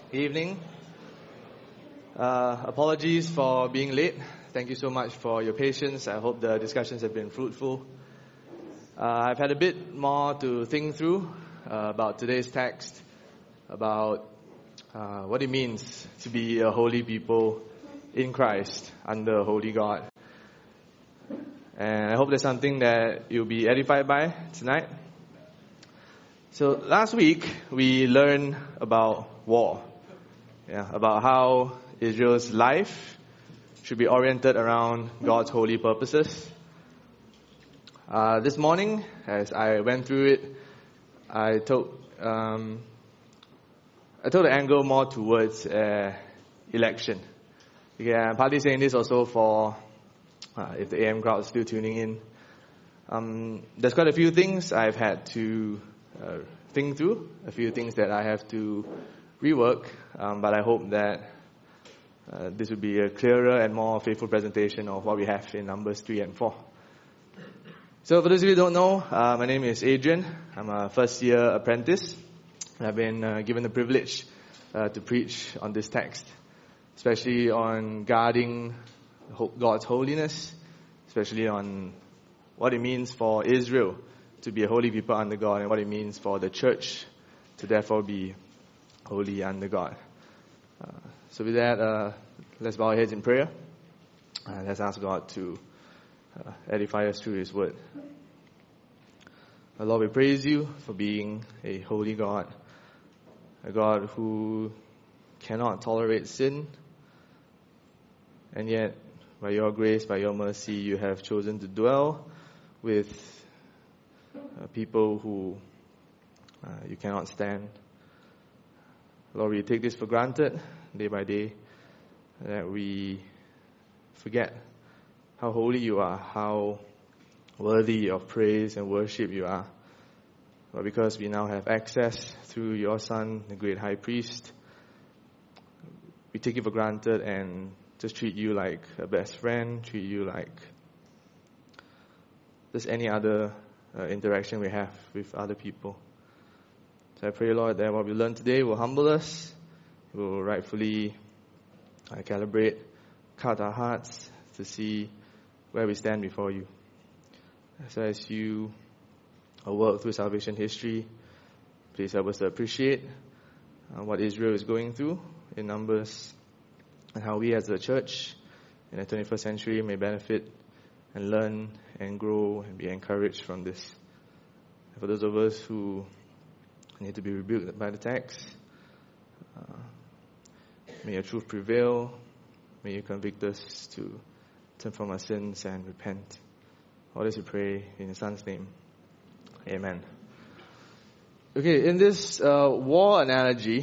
Evening. Apologies for being late. Thank you so much for your patience. I hope the discussions have been fruitful. I've had a bit more to think through about today's text, about what it means to be a holy people in Christ under a holy God. And I hope that's something that you'll be edified by tonight. So last week we learned about war. About how Israel's life should be oriented around God's holy purposes. This morning, as I went through it, I took the angle more towards election. I'm partly saying this also for if the AM crowd is still tuning in. There's quite a few things I've had to think through, a few things that I have to rework, but I hope that this will be a clearer and more faithful presentation of what we have in Numbers 3 and 4. So for those of you who don't know, my name is Adrian. I'm a first-year apprentice. I've been given the privilege to preach on this text, especially on guarding God's holiness, especially on what it means for Israel to be a holy people under God, and what it means for the church to therefore be holy under God. So with that, let's bow our heads in prayer. Let's ask God to edify us through His word. Lord, we praise you for being a holy God, a God who cannot tolerate sin, and yet by your grace, by your mercy, you have chosen to dwell with people who you cannot stand. Lord, we take this for granted day by day, that we forget how holy you are, how worthy of praise and worship you are. But because we now have access through your Son, the great high priest, we take it for granted and just treat you like a best friend, treat you like just any other interaction we have with other people. So I pray, Lord, that what we learn today will humble us, will rightfully calibrate, cut our hearts to see where we stand before you. So as you work through salvation history, please help us to appreciate what Israel is going through in Numbers, and how we as a church in the 21st century may benefit and learn and grow and be encouraged from this. And for those of us who need to be rebuked by the text, may your truth prevail. May you convict us to turn from our sins and repent. All this we pray in your Son's name. Amen. Okay, in this war arrangement,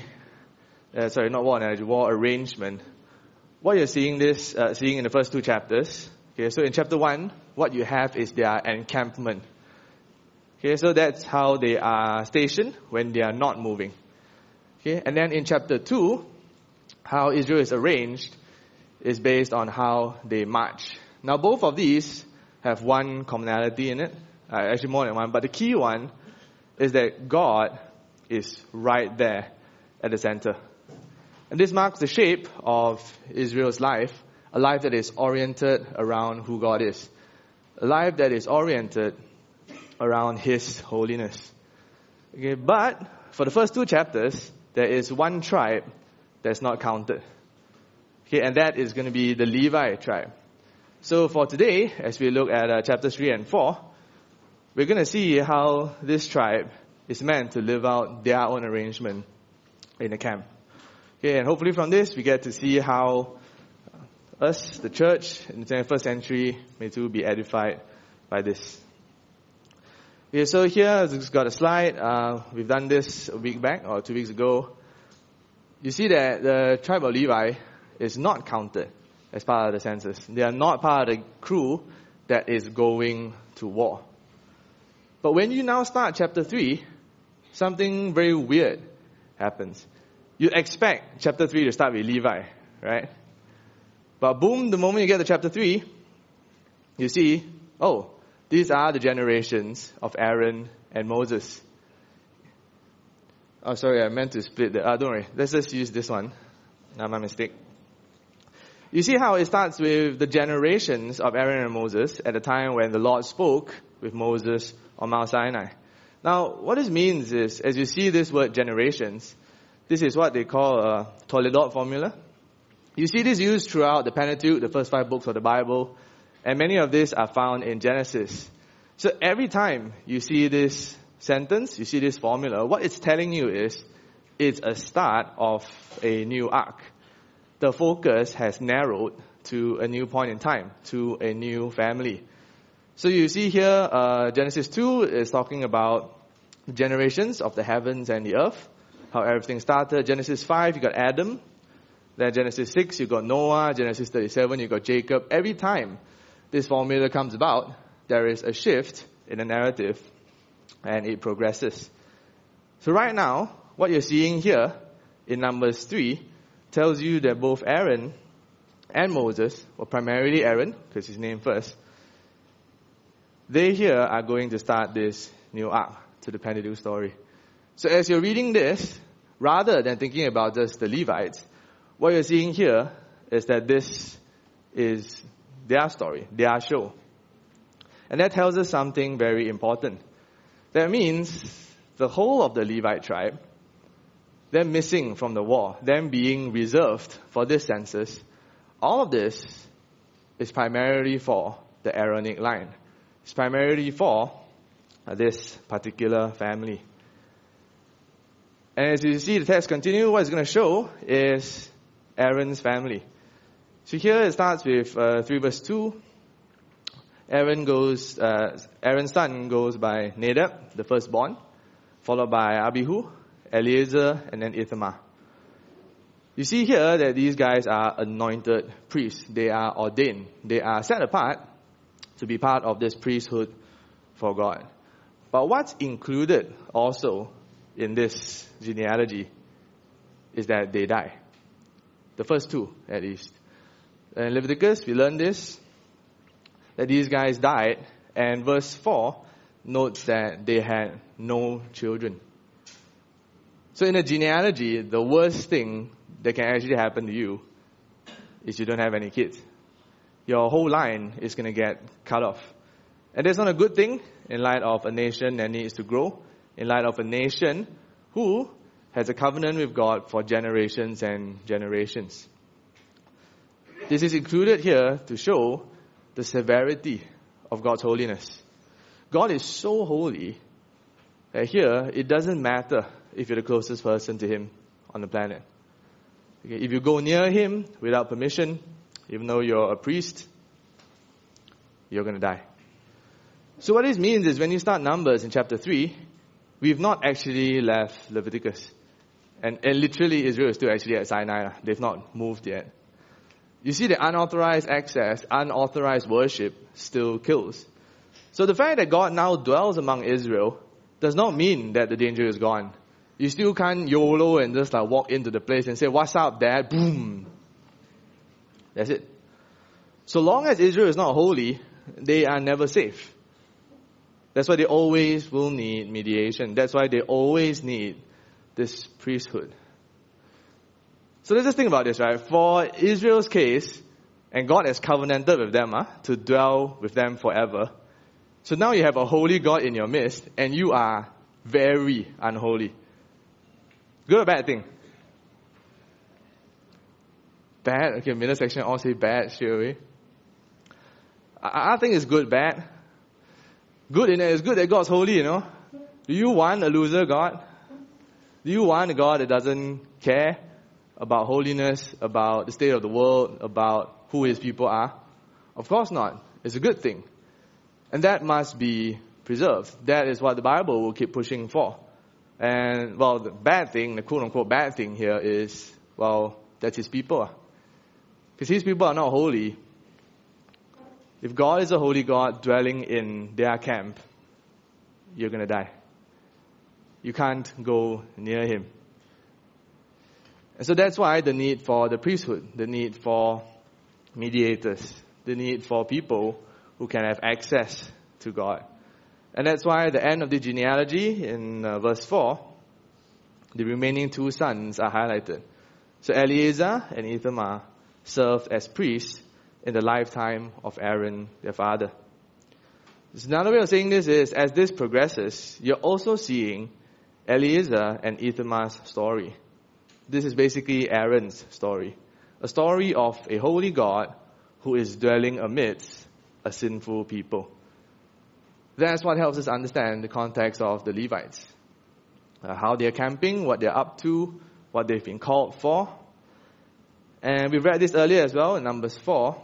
what you're seeing in the first two chapters. Okay, so in chapter 1, what you have is their encampment. Okay, so that's how they are stationed when they are not moving. Okay, and then in chapter 2, how Israel is arranged is based on how they march. Now both of these have one commonality in it, actually more than one, but the key one is that God is right there at the center. And this marks the shape of Israel's life, a life that is oriented around who God is. A life that is oriented around His holiness. Okay, but for the first two chapters, there is one tribe that's not counted. Okay, and that is going to be the Levi tribe. So for today, as we look at chapters 3 and 4, we're going to see how this tribe is meant to live out their own arrangement in the camp. Okay, and hopefully from this, we get to see how us, the church, in the 21st century, may too be edified by this. Okay, so here, I've got a slide. We've done this a week back, or 2 weeks ago. You see that the tribe of Levi is not counted as part of the census. They are not part of the crew that is going to war. But when you now start chapter 3, something very weird happens. You expect chapter 3 to start with Levi, right? But boom, the moment you get to chapter 3, you see, these are the generations of Aaron and Moses. Oh, sorry, I meant to split the... don't worry. Let's just use this one. My mistake. You see how it starts with the generations of Aaron and Moses at the time when the Lord spoke with Moses on Mount Sinai. Now, what this means is, as you see this word generations, this is what they call a Toledot formula. You see this used throughout the Pentateuch, the first 5 books of the Bible, and many of these are found in Genesis. So every time you see this sentence, you see this formula, what it's telling you is it's a start of a new arc. The focus has narrowed to a new point in time, to a new family. So you see here, Genesis 2 is talking about the generations of the heavens and the earth, how everything started. Genesis 5, you got Adam. Then Genesis 6, you got Noah. Genesis 37, you got Jacob. Every time this formula comes about, there is a shift in the narrative and it progresses. So right now, what you're seeing here in Numbers 3 tells you that both Aaron and Moses, or primarily Aaron, because his name first, they here are going to start this new arc to the Pentateuch story. So as you're reading this, rather than thinking about just the Levites, what you're seeing here is that this is their story, their show. And that tells us something very important. That means the whole of the Levite tribe, them missing from the war, them being reserved for this census, all of this is primarily for the Aaronic line. It's primarily for this particular family. And as you see the text continue, what it's going to show is Aaron's family. So here it starts with 3 verse 2. Aaron's son goes by Nadab, the firstborn, followed by Abihu, Eleazar, and then Ithamar. You see here that these guys are anointed priests. They are ordained. They are set apart to be part of this priesthood for God. But what's included also in this genealogy is that they die. The first 2, at least. In Leviticus, we learn this, that these guys died, and verse 4 notes that they had no children. So in a genealogy, the worst thing that can actually happen to you is you don't have any kids. Your whole line is going to get cut off. And that's not a good thing in light of a nation that needs to grow, in light of a nation who has a covenant with God for generations and generations. This is included here to show the severity of God's holiness. God is so holy that here it doesn't matter if you're the closest person to Him on the planet. Okay, if you go near Him without permission, even though you're a priest, you're going to die. So what this means is when you start Numbers in chapter 3, we've not actually left Leviticus. And literally Israel is still actually at Sinai. They've not moved yet. You see, the unauthorized access, unauthorized worship still kills. So the fact that God now dwells among Israel does not mean that the danger is gone. You still can't YOLO and just walk into the place and say, "What's up, Dad?" Boom. That's it. So long as Israel is not holy, they are never safe. That's why they always will need mediation. That's why they always need this priesthood. So let's just think about this, right? For Israel's case, and God has covenanted with them to dwell with them forever. So now you have a holy God in your midst, and you are very unholy. Good or bad thing? Bad? Okay, middle section all say bad straight away. I think it's good, bad. Good in it is good that God's holy, Do you want a loser God? Do you want a God that doesn't care about holiness, about the state of the world, about who His people are? Of course not. It's a good thing. And that must be preserved. That is what the Bible will keep pushing for. And, the bad thing, the quote-unquote bad thing here is, that's His people. Because His people are not holy. If God is a holy God dwelling in their camp, you're going to die. You can't go near Him. And so that's why the need for the priesthood, the need for mediators, the need for people who can have access to God. And that's why at the end of the genealogy in verse 4, The remaining two sons are highlighted. So Eleazar and Ithamar served as priests in the lifetime of Aaron, their father. So another way of saying this is, as this progresses, you're also seeing Eleazar and Ithamar's story. This is basically Aaron's story. A story of a holy God who is dwelling amidst a sinful people. That's what helps us understand the context of the Levites. How they're camping, what they're up to, what they've been called for. And we read this earlier as well in Numbers 4.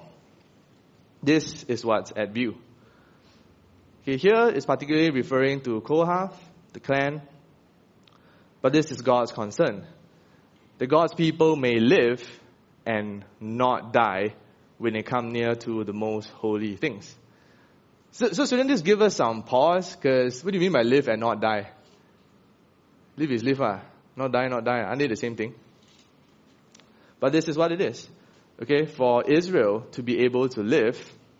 This is what's at view. Okay, here is particularly referring to Kohath, the clan. But this is God's concern. That God's people may live and not die when they come near to the most holy things. So shouldn't this give us some pause? Because what do you mean by live and not die? Live is live, not die, not die. Aren't they the same thing? But this is what it is. Okay, for Israel to be able to live,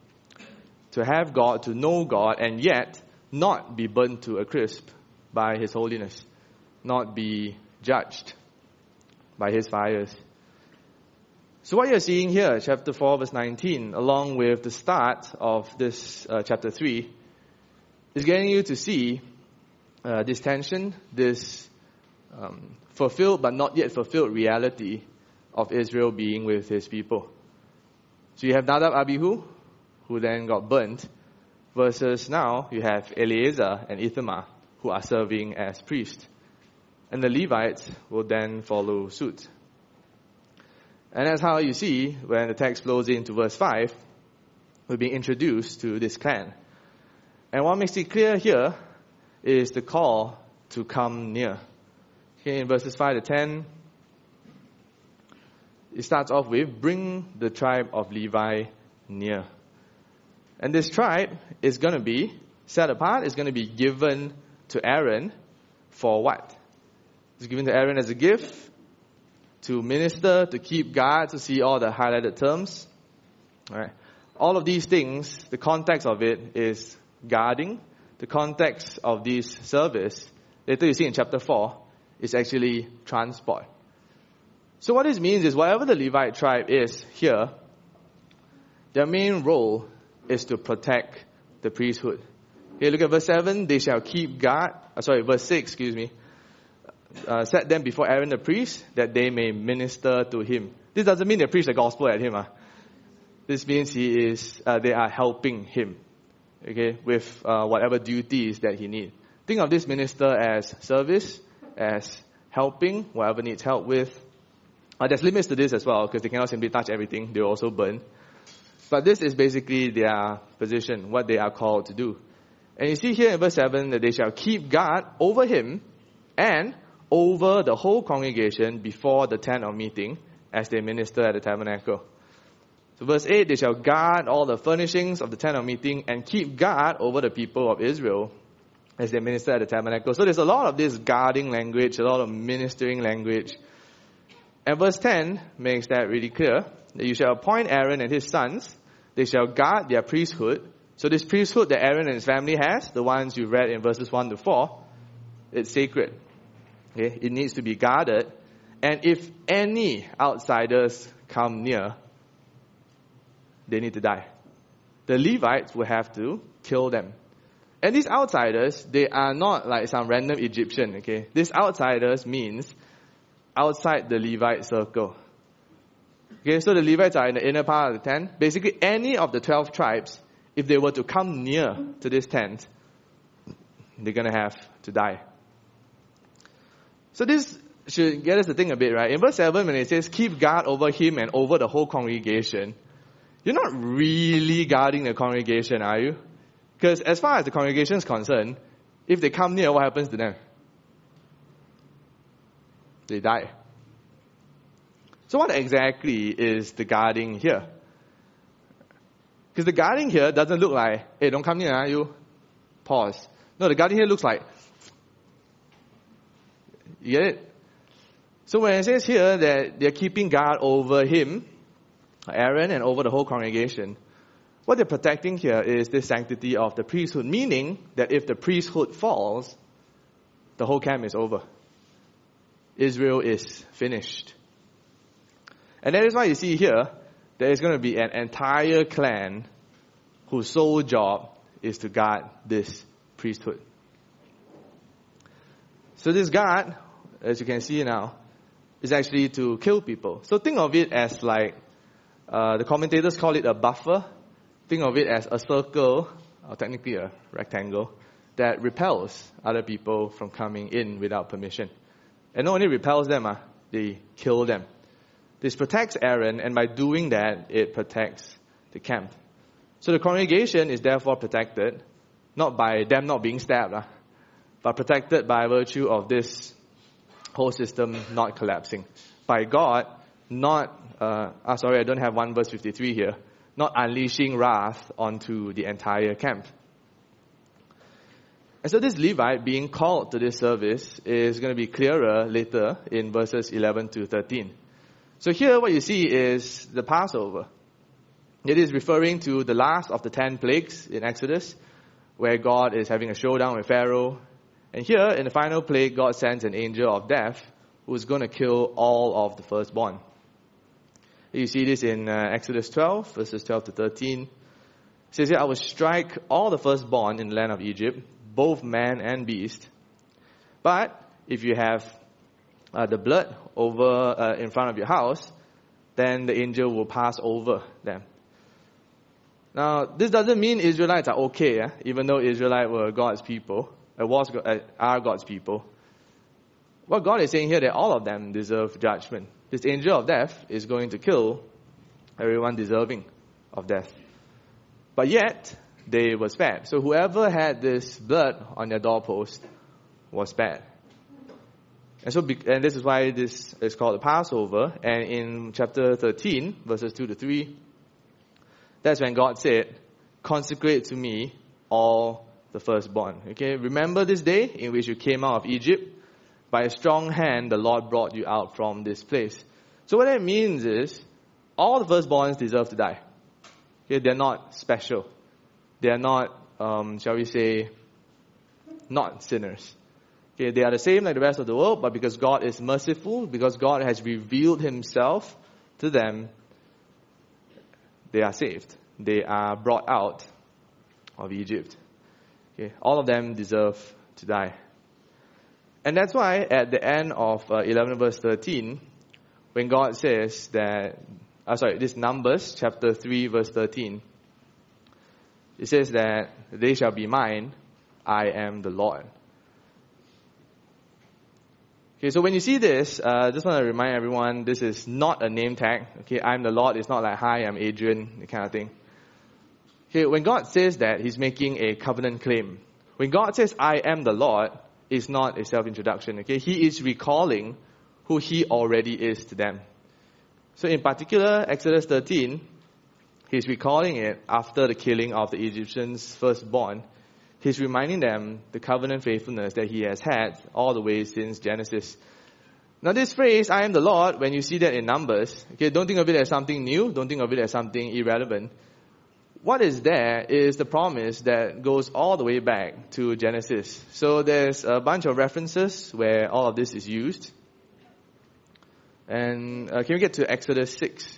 to have God, to know God, and yet not be burnt to a crisp by His holiness, not be judged by His fires. So what you're seeing here, chapter 4, verse 19, along with the start of this chapter 3, is getting you to see this tension, this fulfilled but not yet fulfilled reality of Israel being with his people. So you have Nadab, Abihu, who then got burnt, versus now you have Eleazar and Ithamar, who are serving as priests. And the Levites will then follow suit. And that's how you see, when the text flows into verse 5, we're being introduced to this clan. And what makes it clear here is the call to come near. Okay, in verses 5 to 10, it starts off with, bring the tribe of Levi near. And this tribe is going to be set apart, it's going to be given to Aaron for what? It's given to Aaron as a gift, to minister, to keep guard, to see all the highlighted terms. All right. All of these things, the context of it is guarding. The context of this service, later you see in chapter 4, is actually transport. So what this means is, whatever the Levite tribe is here, their main role is to protect the priesthood. Okay, look at verse 7. They shall keep guard. Verse 6, excuse me. Set them before Aaron the priest, that they may minister to him. This doesn't mean they preach the gospel at him. This means they are helping him, okay, with whatever duties that he needs. Think of this minister as service, as helping, whatever needs help with. There's limits to this as well, because they cannot simply touch everything. They will also burn. But this is basically their position, what they are called to do. And you see here in verse 7 that they shall keep guard over him and over the whole congregation before the tent of meeting as they minister at the tabernacle. So verse 8, they shall guard all the furnishings of the tent of meeting and keep guard over the people of Israel as they minister at the tabernacle. So there's a lot of this guarding language, a lot of ministering language. And verse 10 makes that really clear, that you shall appoint Aaron and his sons, they shall guard their priesthood. So this priesthood that Aaron and his family has, the ones you read in verses 1 to 4, it's sacred. Okay? It needs to be guarded. And if any outsiders come near, they need to die. The Levites will have to kill them. And these outsiders, they are not like some random Egyptian, okay? These outsiders means outside the Levite circle. Okay, so the Levites are in the inner part of the tent. Basically, any of the 12 tribes, if they were to come near to this tent, they're going to have to die. So this should get us to think a bit, right? In verse 7, when it says, keep guard over him and over the whole congregation, you're not really guarding the congregation, are you? Because as far as the congregation is concerned, if they come near, what happens to them? They die. So what exactly is the guarding here? Because the guarding here doesn't look like, hey, don't come near, you pause. No, the guarding here looks like, you get it? So when it says here that they're keeping guard over him, Aaron, and over the whole congregation, what they're protecting here is the sanctity of the priesthood, meaning that if the priesthood falls, the whole camp is over. Israel is finished. And that is why you see here, there is going to be an entire clan whose sole job is to guard this priesthood. So this guard, as you can see now, is actually to kill people. So think of it as like, the commentators call it a buffer. Think of it as a circle, or technically a rectangle, that repels other people from coming in without permission. And not only repels them, they kill them. This protects Aaron, and by doing that, it protects the camp. So the congregation is therefore protected, not by them not being stabbed, but protected by virtue of this whole system not collapsing. By God, not, I don't have 1 verse 53 here, not unleashing wrath onto the entire camp. And so this Levite being called to this service is going to be clearer later in verses 11 to 13. So here what you see is the Passover. It is referring to the last of the 10 plagues in Exodus, where God is having a showdown with Pharaoh. And here, in the final plague, God sends an angel of death who is going to kill all of the firstborn. You see this in Exodus 12, verses 12 to 13. It says here, I will strike all the firstborn in the land of Egypt, both man and beast. But if you have the blood over in front of your house, then the angel will pass over them. Now, this doesn't mean Israelites are okay, even though Israelites were God's people, are God's people. What God is saying here, that all of them deserve judgment. This angel of death is going to kill everyone deserving of death. But yet, they were spared. So whoever had this blood on their doorpost was spared. And this is why this is called the Passover. And in chapter 13, verses 2 to 3, that's when God said, consecrate to me all the firstborn. Okay, remember this day in which you came out of Egypt. By a strong hand, the Lord brought you out from this place. So what that means is, all the firstborns deserve to die. Okay, they're not special. They are not, shall we say, not sinners. Okay, they are the same like the rest of the world, but because God is merciful, because God has revealed Himself to them, they are saved. They are brought out of Egypt. Okay, all of them deserve to die. And that's why at the end of 11 verse 13, when God says that, this Numbers chapter 3 verse 13, it says that they shall be mine, I am the Lord. Okay, so when you see this, I just want to remind everyone, this is not a name tag. Okay, I'm the Lord. It's not like, hi, I'm Adrian, that kind of thing. Okay, when God says that, He's making a covenant claim. When God says, I am the Lord, it's not a self-introduction. Okay, He is recalling who He already is to them. So in particular, Exodus 13, He's recalling it after the killing of the Egyptians' firstborn. He's reminding them the covenant faithfulness that He has had all the way since Genesis. Now this phrase, I am the Lord, when you see that in Numbers, okay, don't think of it as something new, don't think of it as something irrelevant. What is there is the promise that goes all the way back to Genesis. So there's a bunch of references where all of this is used. And can we get to Exodus 6?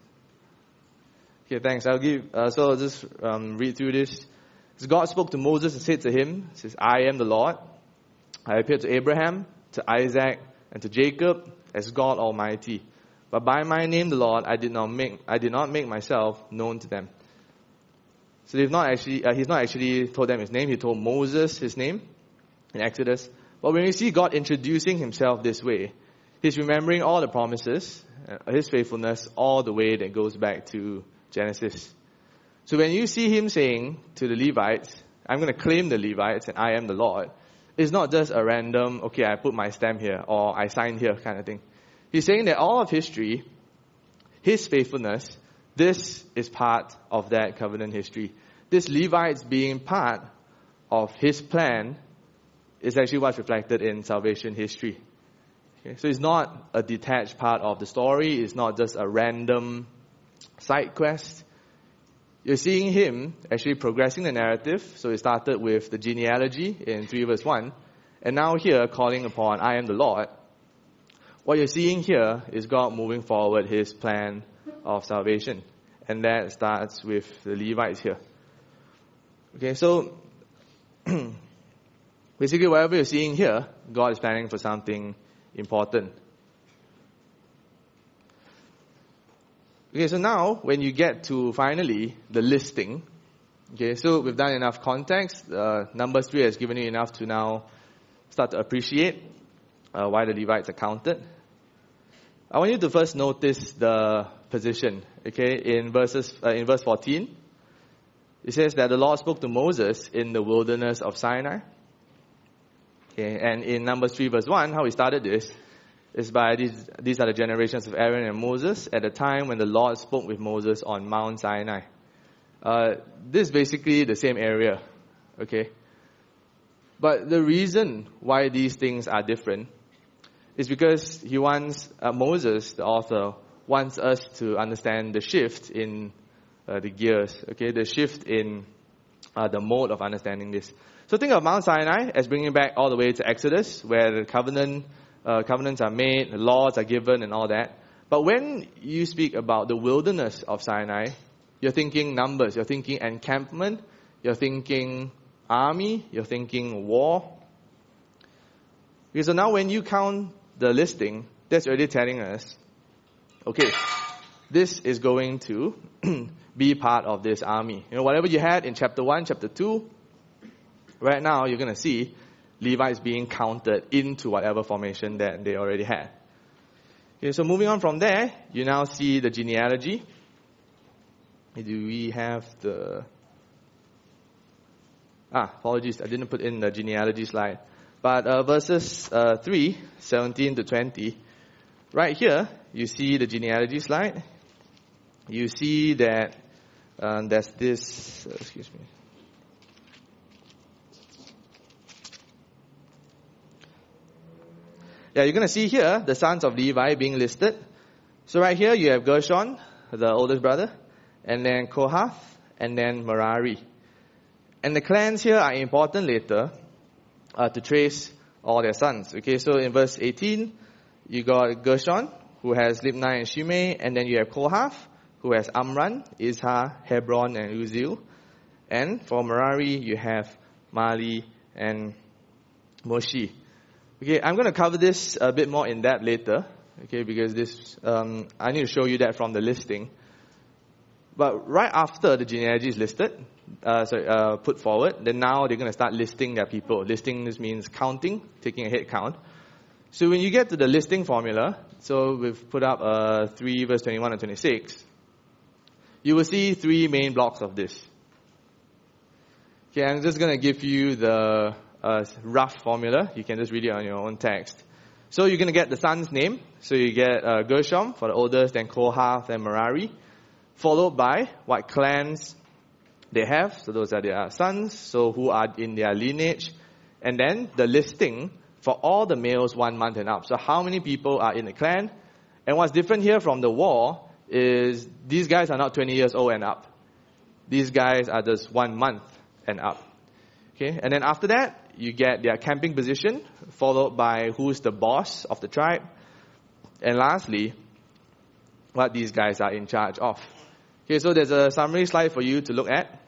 Okay, thanks. I'll just read through this. God spoke to Moses and said to him, says, I am the Lord. I appeared to Abraham, to Isaac, and to Jacob as God Almighty. But by my name, the Lord, I did not make myself known to them. So he's not actually told them His name. He told Moses His name in Exodus. But when we see God introducing Himself this way, He's remembering all the promises, His faithfulness, all the way that goes back to Genesis. So when you see Him saying to the Levites, I'm going to claim the Levites and I am the Lord, it's not just a random, okay, I put my stamp here or I signed here kind of thing. He's saying that all of history, His faithfulness, this is part of that covenant history. This Levites being part of His plan is actually what's reflected in salvation history. Okay? So it's not a detached part of the story. It's not just a random side quest. You're seeing Him actually progressing the narrative. So it started with the genealogy in 3 verse 1. And now here calling upon I am the Lord. what you're seeing here is God moving forward His plan of salvation. And that starts with the Levites here. Okay, so basically whatever you're seeing here, God is planning for something important. Okay, so now when you get to finally the listing, okay, so we've done enough context. Numbers 3 has given you enough to now start to appreciate why the Levites are counted. I want you to first notice the position. Okay, in verse 14, it says that the Lord spoke to Moses in the wilderness of Sinai. Okay, and in Numbers 3 verse 1, how we started this is by these are the generations of Aaron and Moses at the time when the Lord spoke with Moses on Mount Sinai. This is basically the same area. Okay, but the reason why these things are different is because he wants, Moses, the author, wants us to understand the shift in the gears, okay, the shift in the mode of understanding this. So think of Mount Sinai as bringing back all the way to Exodus, where the covenants are made, the laws are given and all that. But when you speak about the wilderness of Sinai, you're thinking numbers, you're thinking encampment, you're thinking army, you're thinking war. Okay, so now when you count the listing, that's already telling us, okay, this is going to be part of this army. You know, whatever you had in chapter 1, chapter 2, right now you're going to see Levites being counted into whatever formation that they already had. Okay, so moving on from there, you now see the genealogy. Do we have the... apologies, I didn't put in the genealogy slide. But verses 3, 17 to 20, right here, you see the genealogy slide. You see that there's this, excuse me. Yeah, you're going to see here the sons of Levi being listed. So right here you have Gershon, the oldest brother, and then Kohath, and then Merari. And the clans here are important later to trace all their sons. Okay, so in verse 18, you got Gershon, who has Libni and Shimei, and then you have Kohath, who has Amram, Izhar, Hebron, and Uzziel. And for Merari, you have Mali and Moshi. Okay, I'm going to cover this a bit more in depth later, okay, because this I need to show you that from the listing. But right after the genealogy is listed, put forward, then now they're going to start listing their people. Listing, this means counting, taking a head count. So when you get to the listing formula, so we've put up 3 verse 21 and 26, you will see 3 main blocks of this. Okay, I'm just going to give you the rough formula. You can just read it on your own text. So you're going to get the son's name. So you get Gershom for the oldest, then Kohath and Merari, followed by what clans they have. So those are their sons, so who are in their lineage. And then the listing for all the males 1 month and up. So how many people are in the clan? And what's different here from the war is these guys are not 20 years old and up. These guys are just 1 month and up. Okay, and then after that, you get their camping position, followed by who's the boss of the tribe. And lastly, what these guys are in charge of. Okay, so there's a summary slide for you to look at.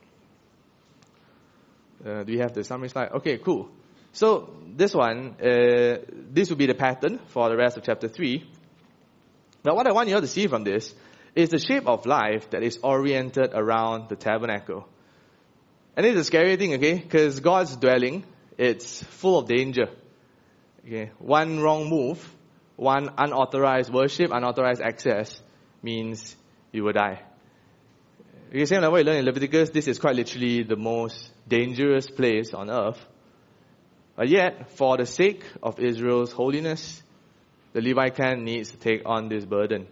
Do you have the summary slide? Okay, cool. So this one, this will be the pattern for the rest of chapter 3. Now what I want you all to see from this is the shape of life that is oriented around the tabernacle. And it's a scary thing, okay? Because God's dwelling, it's full of danger. Okay, one wrong move, one unauthorized worship, unauthorized access means you will die. Okay, same like what you learn in Leviticus, this is quite literally the most dangerous place on earth. But yet, for the sake of Israel's holiness, the Levi clan needs to take on this burden.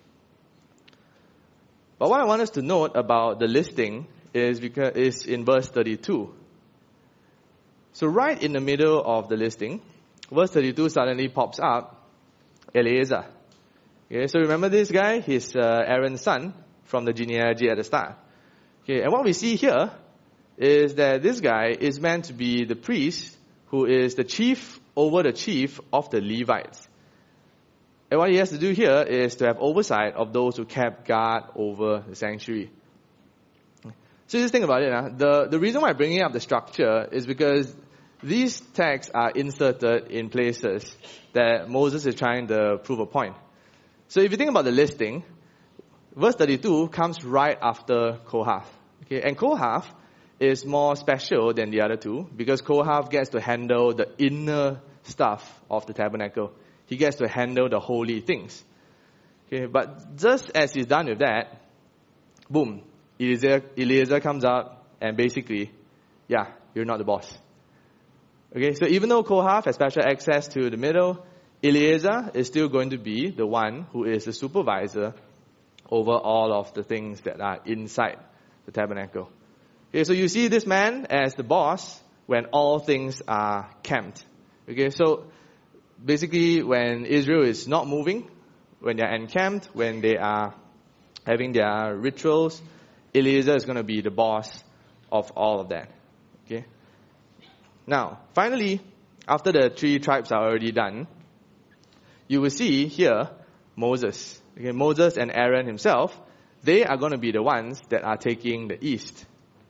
But what I want us to note about the listing is in verse 32. So right in the middle of the listing, verse 32 suddenly pops up, Eleazar. Okay, so remember this guy? He's Aaron's son from the genealogy at the start. Okay, and what we see here is that this guy is meant to be the priest who is the chief over the chief of the Levites. And what he has to do here is to have oversight of those who kept guard over the sanctuary. So just think about it. The reason why I'm bringing up the structure is because these texts are inserted in places that Moses is trying to prove a point. So if you think about the listing, verse 32 comes right after Kohath. Okay? And Kohath is more special than the other two because Kohath gets to handle the inner stuff of the tabernacle. He gets to handle the holy things. Okay? But just as he's done with that, boom, Eliezer comes out and basically, you're not the boss. Okay, so even though Kohath has special access to the middle, Eliezer is still going to be the one who is the supervisor over all of the things that are inside the tabernacle. Okay, so you see this man as the boss when all things are camped. Okay, so basically when Israel is not moving, when they are encamped, when they are having their rituals, Eliezer is going to be the boss of all of that. Okay. Now, finally, after the 3 tribes are already done, you will see here Moses. Okay, Moses and Aaron himself, they are going to be the ones that are taking the east.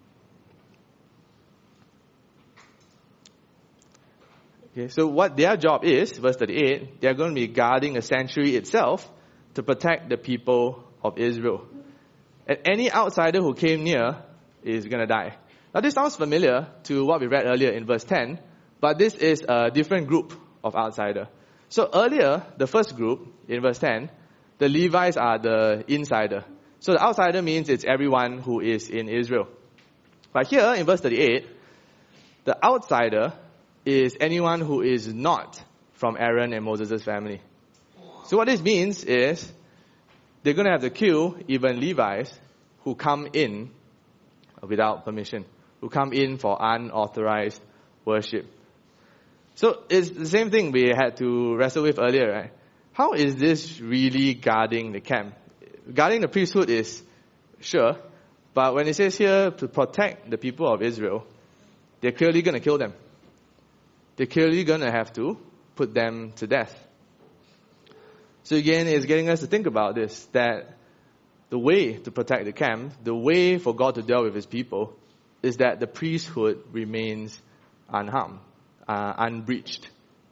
Okay, so what their job is, verse 38, they are going to be guarding the sanctuary itself to protect the people of Israel. And any outsider who came near is going to die. Now this sounds familiar to what we read earlier in verse 10, but this is a different group of outsider. So earlier, the first group, in verse 10, the Levites are the insider. So the outsider means it's everyone who is in Israel. But here, in verse 38, the outsider is anyone who is not from Aaron and Moses' family. So what this means is, they're going to have to kill even Levites who come in without permission, who come in for unauthorized worship. So it's the same thing we had to wrestle with earlier, right? How is this really guarding the camp? Guarding the priesthood is sure, but when it says here to protect the people of Israel, they're clearly going to kill them. They're clearly going to have to put them to death. So again, it's getting us to think about this, that the way to protect the camp, the way for God to deal with His people, is that the priesthood remains unharmed, unbreached.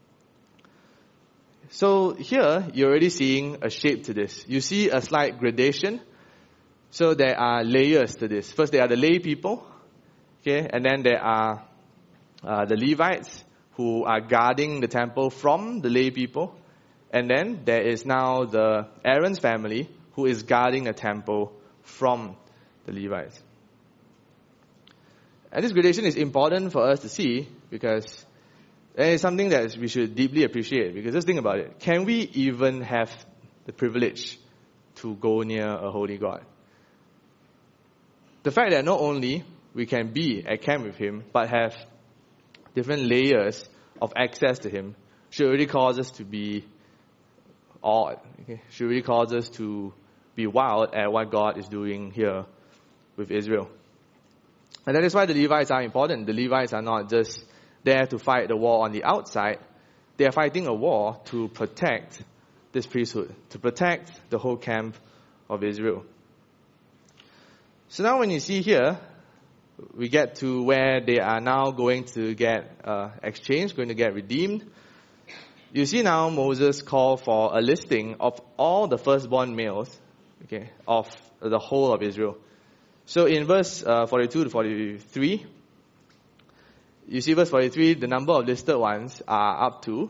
So here, you're already seeing a shape to this. You see a slight gradation. So there are layers to this. First, there are the lay people, okay, and then there are the Levites who are guarding the temple from the lay people. And then there is now the Aaron's family who is guarding the temple from the Levites. And this gradation is important for us to see because it is something that we should deeply appreciate. Because just think about it. Can we even have the privilege to go near a holy God? The fact that not only we can be at camp with Him, but have different layers of access to Him should really cause us to be awed. Okay? Should really cause us to be wild at what God is doing here with Israel. And that is why the Levites are important. The Levites are not just there to fight the war on the outside. They are fighting a war to protect this priesthood, to protect the whole camp of Israel. So now when you see here, we get to where they are now going to get exchanged, going to get redeemed. You see now Moses call for a listing of all the firstborn males, okay, of the whole of Israel. So in verse 42 to 43, you see verse 43, the number of listed ones are up to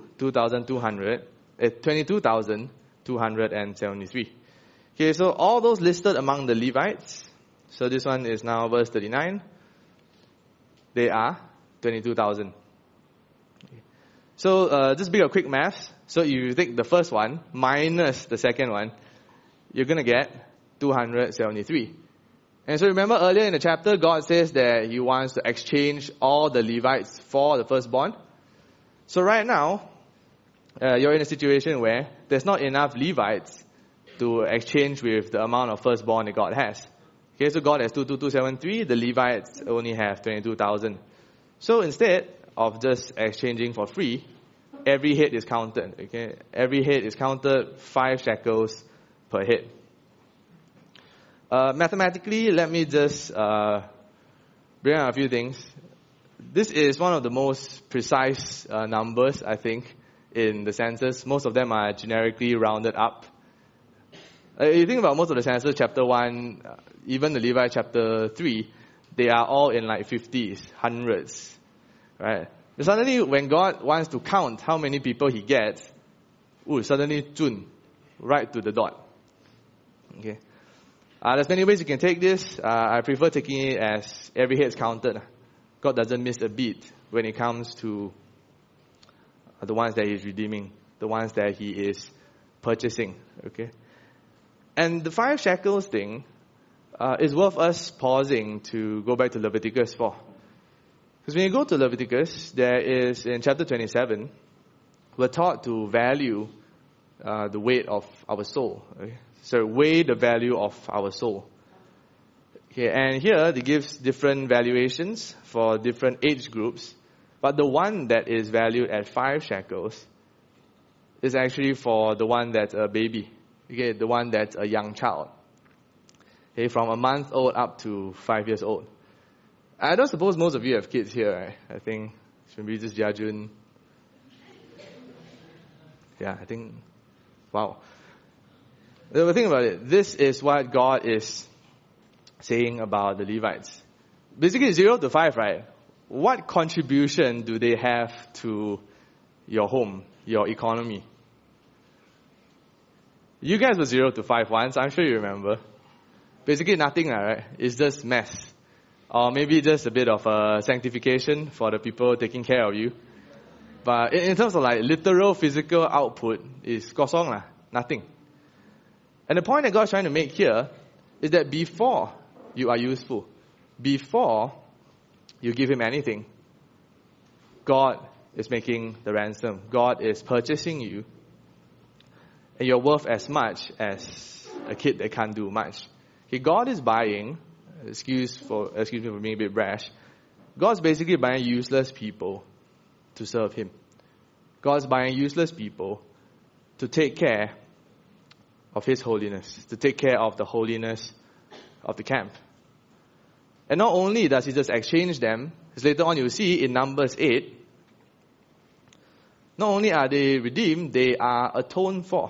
22,273. Okay, so all those listed among the Levites, so this one is now verse 39, they are 22,000. Okay. So just be a quick math. So if you take the first one minus the second one, you're going to get 273. And so remember earlier in the chapter, God says that He wants to exchange all the Levites for the firstborn. So right now, you're in a situation where there's not enough Levites to exchange with the amount of firstborn that God has. Okay, so God has 22,273, the Levites only have 22,000. So instead of just exchanging for free, every head is counted. Okay, every head is counted, 5 shekels per head. Mathematically, let me just bring out a few things. This is one of the most precise numbers, I think, in the census. Most of them are generically rounded up. You think about most of the census, chapter 1, even the Levi chapter 3, they are all in like 50s, hundreds, right? And suddenly, when God wants to count how many people He gets, suddenly, right to the dot. Okay. There's many ways you can take this. I prefer taking it as every head is counted. God doesn't miss a beat when it comes to the ones that He's redeeming, the ones that He is purchasing. Okay. And the 5 shekels thing is worth us pausing to go back to Leviticus 4. Because when you go to Leviticus, there is, in chapter 27, we're taught to value the weight of our soul. Okay? So weigh the value of our soul. Okay, and here it gives different valuations for different age groups. But the one that is valued at 5 shekels is actually for the one that's a baby. Okay, the one that's a young child. Okay, from a month old up to 5 years old. I don't suppose most of you have kids here, right? I think Shimbi, Jiajun. Yeah, I think, wow. But think about it. This is what God is saying about the Levites. Basically 0 to 5, right? What contribution do they have to your home, your economy? You guys were 0 to 5 once, I'm sure you remember. Basically nothing, right? It's just mess. Or maybe just a bit of sanctification for the people taking care of you. But in terms of like literal physical output, it's kosong lah, nothing. And the point that God's trying to make here is that before you are useful, before you give Him anything, God is making the ransom. God is purchasing you. And you're worth as much as a kid that can't do much. Okay, God is buying, excuse me for being a bit brash, God's basically buying useless people to serve Him. God's buying useless people to take care of His holiness, to take care of the holiness of the camp. And not only does He just exchange them, as later on you'll see in Numbers 8, not only are they redeemed, they are atoned for.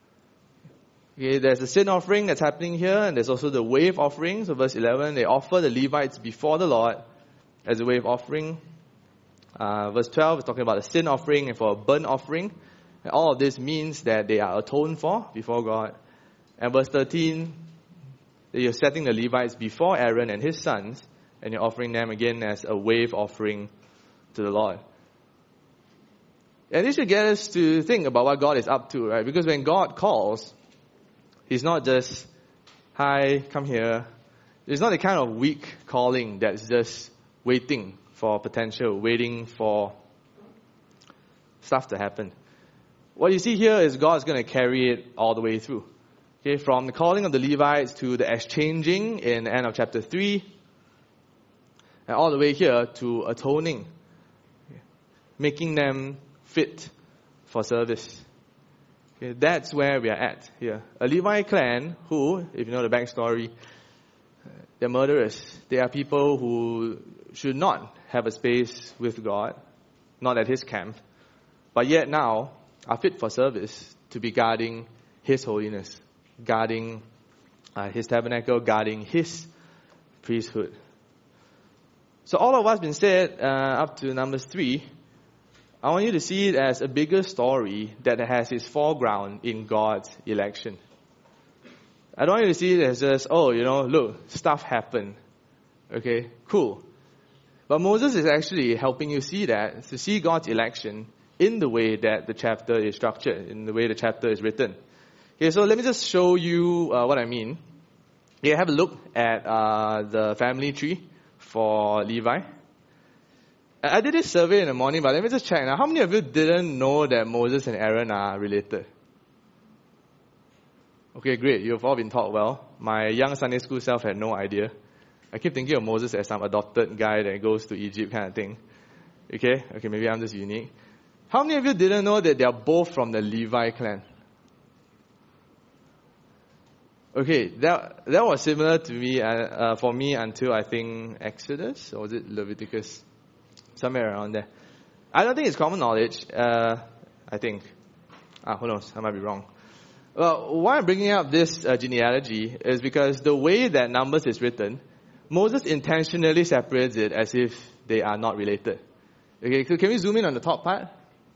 Okay, there's the sin offering that's happening here, and there's also the wave offering. So verse 11, they offer the Levites before the Lord as a wave offering. Verse 12 is talking about the sin offering and for a burnt offering. And all of this means that they are atoned for before God. And verse 13, that you're setting the Levites before Aaron and his sons, and you're offering them again as a wave offering to the Lord. And this should get us to think about what God is up to, right? Because when God calls, He's not just, hi, come here. It's not the kind of weak calling that's just waiting for potential, waiting for stuff to happen. What you see here is God's going to carry it all the way through. Okay, from the calling of the Levites to the exchanging in the end of chapter 3, and all the way here to atoning, making them fit for service. Okay, that's where we are at here. A Levi clan who, if you know the backstory, they're murderers. They are people who should not have a space with God, not at His camp, but yet now are fit for service to be guarding His holiness, guarding His tabernacle, guarding His priesthood. So all of what's been said up to Numbers 3, I want you to see it as a bigger story that has its foreground in God's election. I don't want you to see it as just, look, stuff happened. Okay, cool. But Moses is actually helping you see that, to see God's election in the way that the chapter is structured, in the way the chapter is written. Okay, so let me just show you what I mean. Okay, have a look at the family tree for Levi. I did this survey in the morning, but let me just check now. How many of you didn't know that Moses and Aaron are related? Okay, great. You've all been taught well. My young Sunday school self had no idea. I keep thinking of Moses as some adopted guy that goes to Egypt kind of thing. Okay, maybe I'm just unique. How many of you didn't know that they are both from the Levi clan? Okay, that was similar to me, for me until I think Exodus, or was it Leviticus? Somewhere around there. I don't think it's common knowledge, I think. Who knows, I might be wrong. Well, why I'm bringing up this genealogy is because the way that Numbers is written, Moses intentionally separates it as if they are not related. Okay, so can we zoom in on the top part?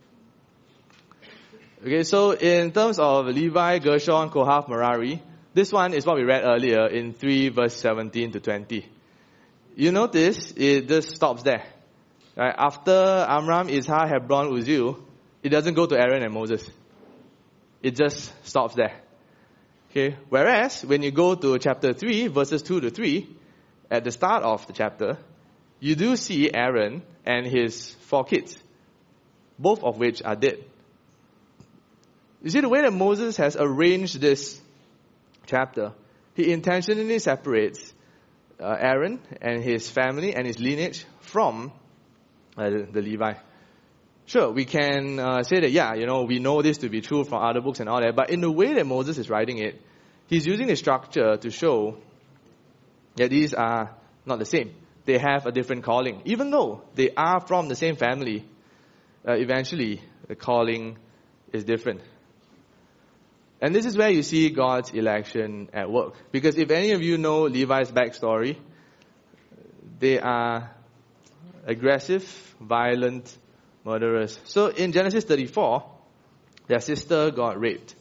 Okay, so in terms of Levi, Gershon, Kohath, Merari, this one is what we read earlier in 3 verse 17 to 20. You notice it just stops there. Right? After Amram, Izhar, Hebron, Uzziel, it doesn't go to Aaron and Moses. It just stops there. Okay. Whereas when you go to chapter 3, verses 2 to 3, at the start of the chapter, you do see Aaron and his 4 kids, both of which are dead. You see the way that Moses has arranged this chapter, he intentionally separates Aaron and his family and his lineage from the Levi. Sure, we can say that, we know this to be true from other books and all that, but in the way that Moses is writing it, he's using the structure to show that these are not the same. They have a different calling. Even though they are from the same family, eventually the calling is different. And this is where you see God's election at work. Because if any of you know Levi's backstory, they are aggressive, violent murderers. So in Genesis 34, their sister got raped.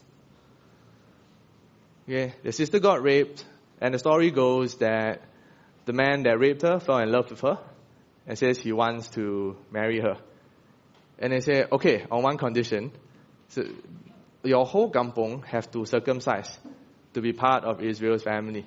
Okay, their sister got raped, and the story goes that the man that raped her fell in love with her and says he wants to marry her. And they say, okay, on one condition, so your whole kampong have to circumcise to be part of Israel's family.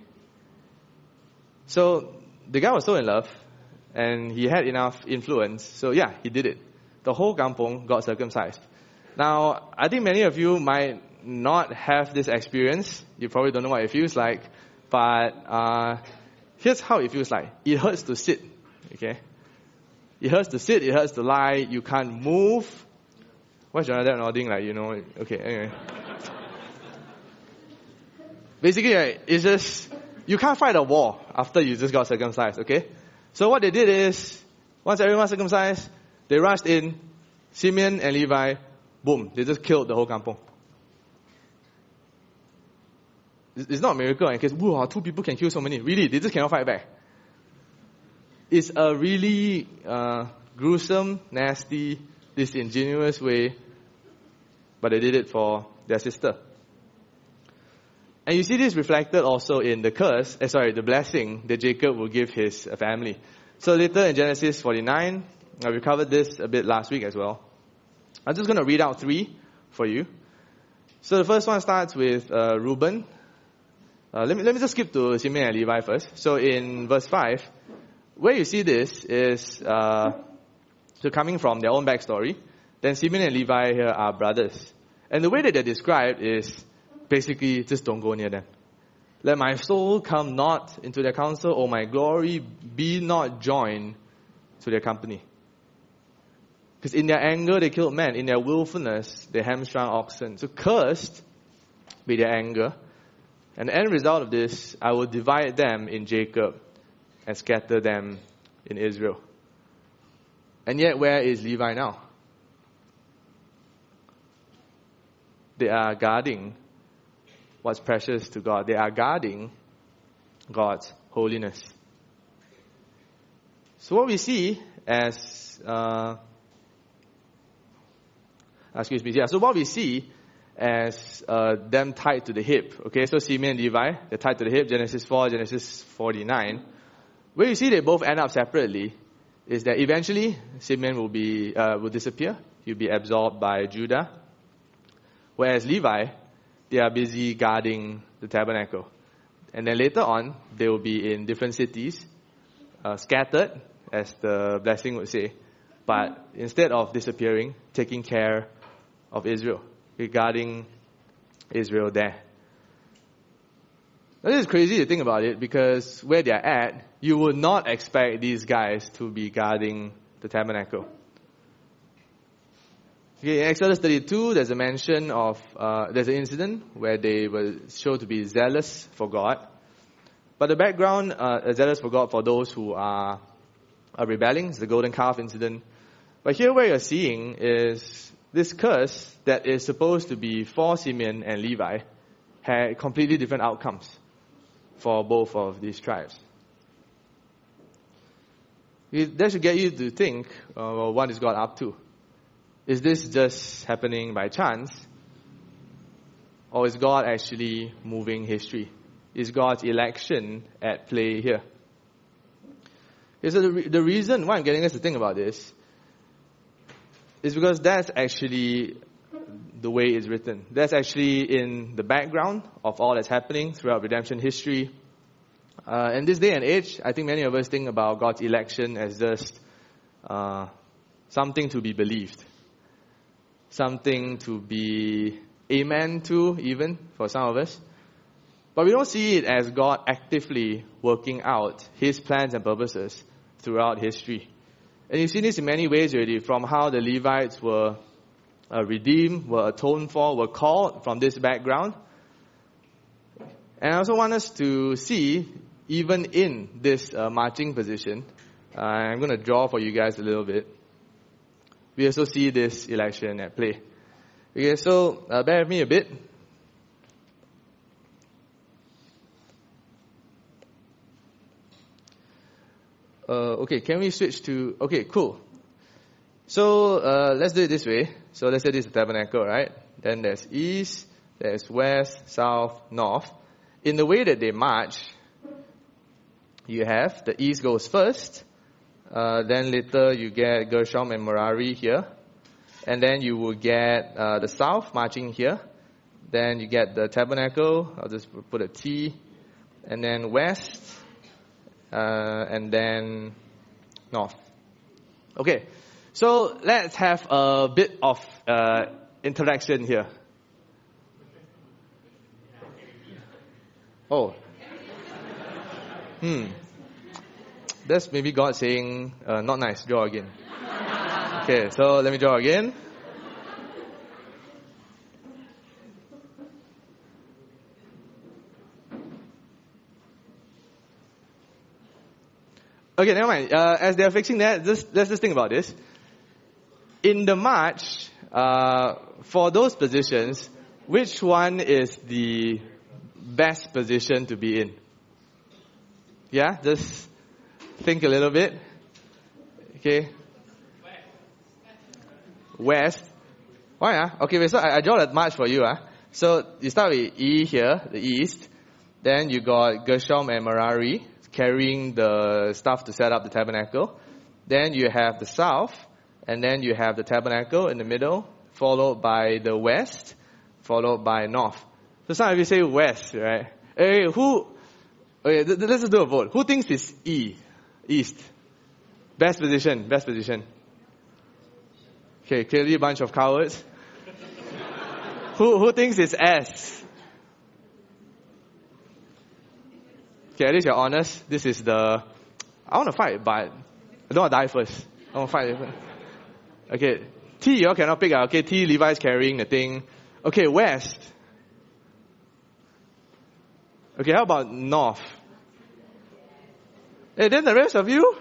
So the guy was so in love and he had enough influence. So yeah, he did it. The whole kampong got circumcised. Now, I think many of you might not have this experience. You probably don't know what it feels like. But here's how it feels like. It hurts to sit. Okay? It hurts to sit. It hurts to lie. You can't move. What's Jonathan nodding like, Okay, anyway. Basically, right, it's just, you can't fight a war after you just got circumcised, okay? So what they did is, once everyone circumcised, they rushed in, Simeon and Levi, boom, they just killed the whole kampong. It's not a miracle in case, 2 people can kill so many. Really, they just cannot fight back. It's a really gruesome, nasty, disingenuous way, but they did it for their sister. And you see this reflected also in the blessing that Jacob will give his family. So later in Genesis 49, we covered this a bit last week as well. I'm just going to read out 3 for you. So the first one starts with Reuben. Let me just skip to Simeon and Levi first. So in verse 5, where you see this is so coming from their own backstory, then Simeon and Levi here are brothers. And the way that they're described is basically just don't go near them. Let my soul come not into their counsel, or my glory be not joined to their company. Because in their anger they killed men, in their willfulness they hamstrung oxen. So cursed be their anger. And the end result of this, I will divide them in Jacob and scatter them in Israel. And yet, where is Levi now? They are guarding what's precious to God. They are guarding God's holiness. So what we see as, So what we see as them tied to the hip. Okay, so Simeon and Levi, they're tied to the hip. Genesis 4, Genesis 49. Where you see they both end up separately is that eventually Simeon will disappear. He'll be absorbed by Judah. Whereas Levi, they are busy guarding the tabernacle. And then later on, they will be in different cities, scattered, as the blessing would say. But instead of disappearing, taking care of Israel, regarding Israel there. Now, this is crazy to think about it, because where they're at, you would not expect these guys to be guarding the tabernacle. Okay, in Exodus 32, there's a mention of, there's an incident where they were shown to be zealous for God. But the background, zealous for God for those who are rebelling, is the golden calf incident. But here what you're seeing is this curse that is supposed to be for Simeon and Levi had completely different outcomes for both of these tribes. That should get you to think, well, what is God up to? Is this just happening by chance? Or is God actually moving history? Is God's election at play here? Okay, so the reason why I'm getting us to think about this is because that's actually the way it's written. That's actually in the background of all that's happening throughout redemption history. In this day and age, I think many of us think about God's election as just something to be believed. Something to be amen to, even, for some of us. But we don't see it as God actively working out His plans and purposes throughout history. And you've seen this in many ways already, from how the Levites were redeemed, were atoned for, were called from this background. And I also want us to see, even in this marching position, I'm going to draw for you guys a little bit. We also see this election at play. Okay, so bear with me a bit. Okay, can we switch to... Okay, cool. So let's do it this way. So let's say this is the tabernacle, right? Then there's east, there's west, south, north. In the way that they march, you have the east goes first. Then later you get Gershom and Merari here. And then you will get the south marching here. Then you get the tabernacle. I'll just put a T. And then west. And then north. Okay. So let's have a bit of interaction here. Oh. That's maybe God saying, not nice, draw again. Okay, so let me draw again. Okay, never mind. As they're fixing that, let's just think about this. In the march, for those positions, which one is the best position to be in? Yeah, just think a little bit. Okay. West. Why? Okay, so I draw that march for you. So you start with E here, the east. Then you got Gershom and Merari carrying the stuff to set up the tabernacle. Then you have the south. And then you have the tabernacle in the middle, followed by the west, followed by north. So some of you say west, right? Okay, let's just do a vote. Who thinks it's E? East. Best position. Okay, clearly a bunch of cowards. Who thinks it's S? Okay, at least you're honest. This is I want to fight, but I don't want to die first. I want to fight. Okay, T, you all cannot pick out. Okay, T, Levi's carrying the thing. Okay, west. Okay, how about north? Hey, then the rest of you?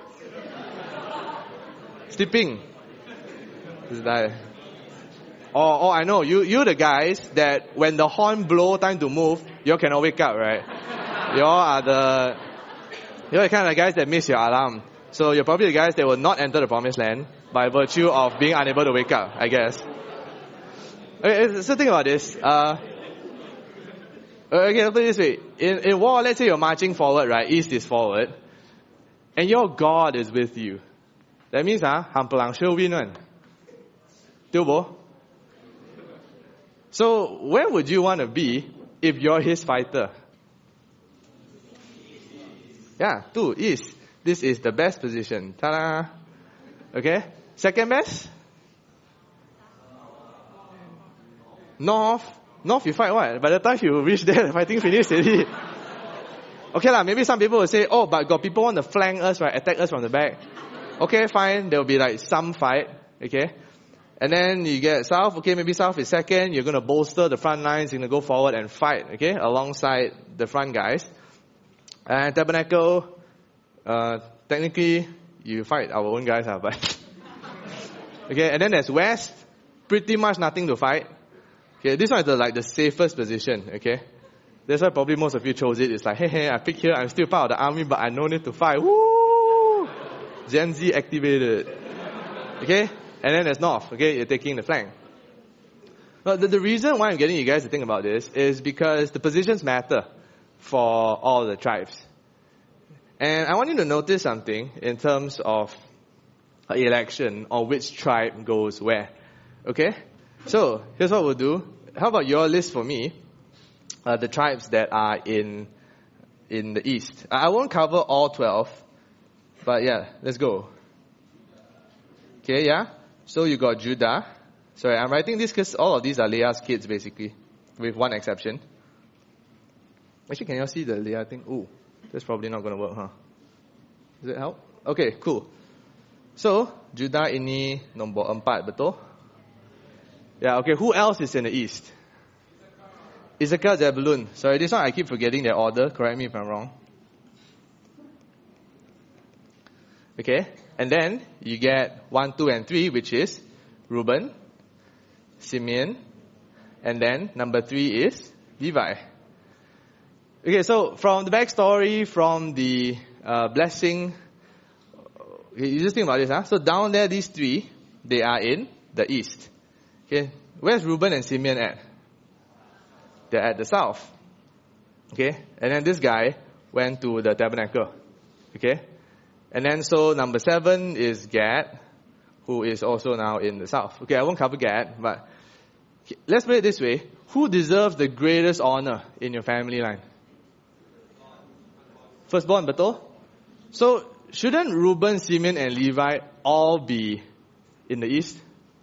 Sleeping. Just die. Oh, I know. You the guys that when the horn blow, time to move, you all cannot wake up, right? You're the kind of guys that miss your alarm. So you're probably the guys that will not enter the promised land by virtue of being unable to wake up, I guess. Okay, so think about this. Okay, let's put it this way. In war, let's say you're marching forward, right? East is forward. And your God is with you. That means, Hampelang sure win one. Tiobo? So, where would you want to be if you're his fighter? Yeah, 2, east. This is the best position. Ta-da! Okay? Second best? North. North, you fight what? By the time you reach there, the fighting finished already. Okay maybe some people will say, oh, but got people want to flank us, right? Attack us from the back. Okay, fine. There will be like some fight. Okay? And then you get South. Okay, maybe South is second. You're going to bolster the front lines. You're going to go forward and fight, okay, alongside the front guys. And Tabernacle, technically, you fight our own guys, but... okay, and then there's West. Pretty much nothing to fight. Okay, this one is the safest position, okay? That's why probably most of you chose it. It's like, hey, I picked here. I'm still part of the army, but I no need to fight. Woo! Gen Z activated. Okay? And then there's North. Okay? You're taking the flank. But the reason why I'm getting you guys to think about this is because the positions matter for all the tribes. And I want you to notice something in terms of election or which tribe goes where. Okay? So, here's what we'll do. How about your list for me? The tribes that are in the east. I won't cover all 12, but yeah, let's go. Okay, yeah? So you got Judah. Sorry, I'm writing this because all of these are Leah's kids basically, with one exception. Actually, can you all see the Leah thing? Ooh, that's probably not going to work, huh? Does it help? Okay, cool. So, Judah ini nombor 4, betul? Yeah, okay, who else is in the east? Issachar, Zebulun. Sorry, this one I keep forgetting their order. Correct me if I'm wrong. Okay, and then you get 1, 2, and 3, which is Reuben, Simeon, and then number 3 is Levi. Okay, so from the backstory, from the blessing, okay, you just think about this, huh? So down there, these 3, they are in the east. Okay, where's Reuben and Simeon at? They're at the south. Okay, and then this guy went to the tabernacle. Okay, and then so number 7 is Gad, who is also now in the south. Okay, I won't cover Gad, but let's put it this way. Who deserves the greatest honor in your family line? Firstborn, betul? So, shouldn't Reuben, Simeon, and Levi all be in the east?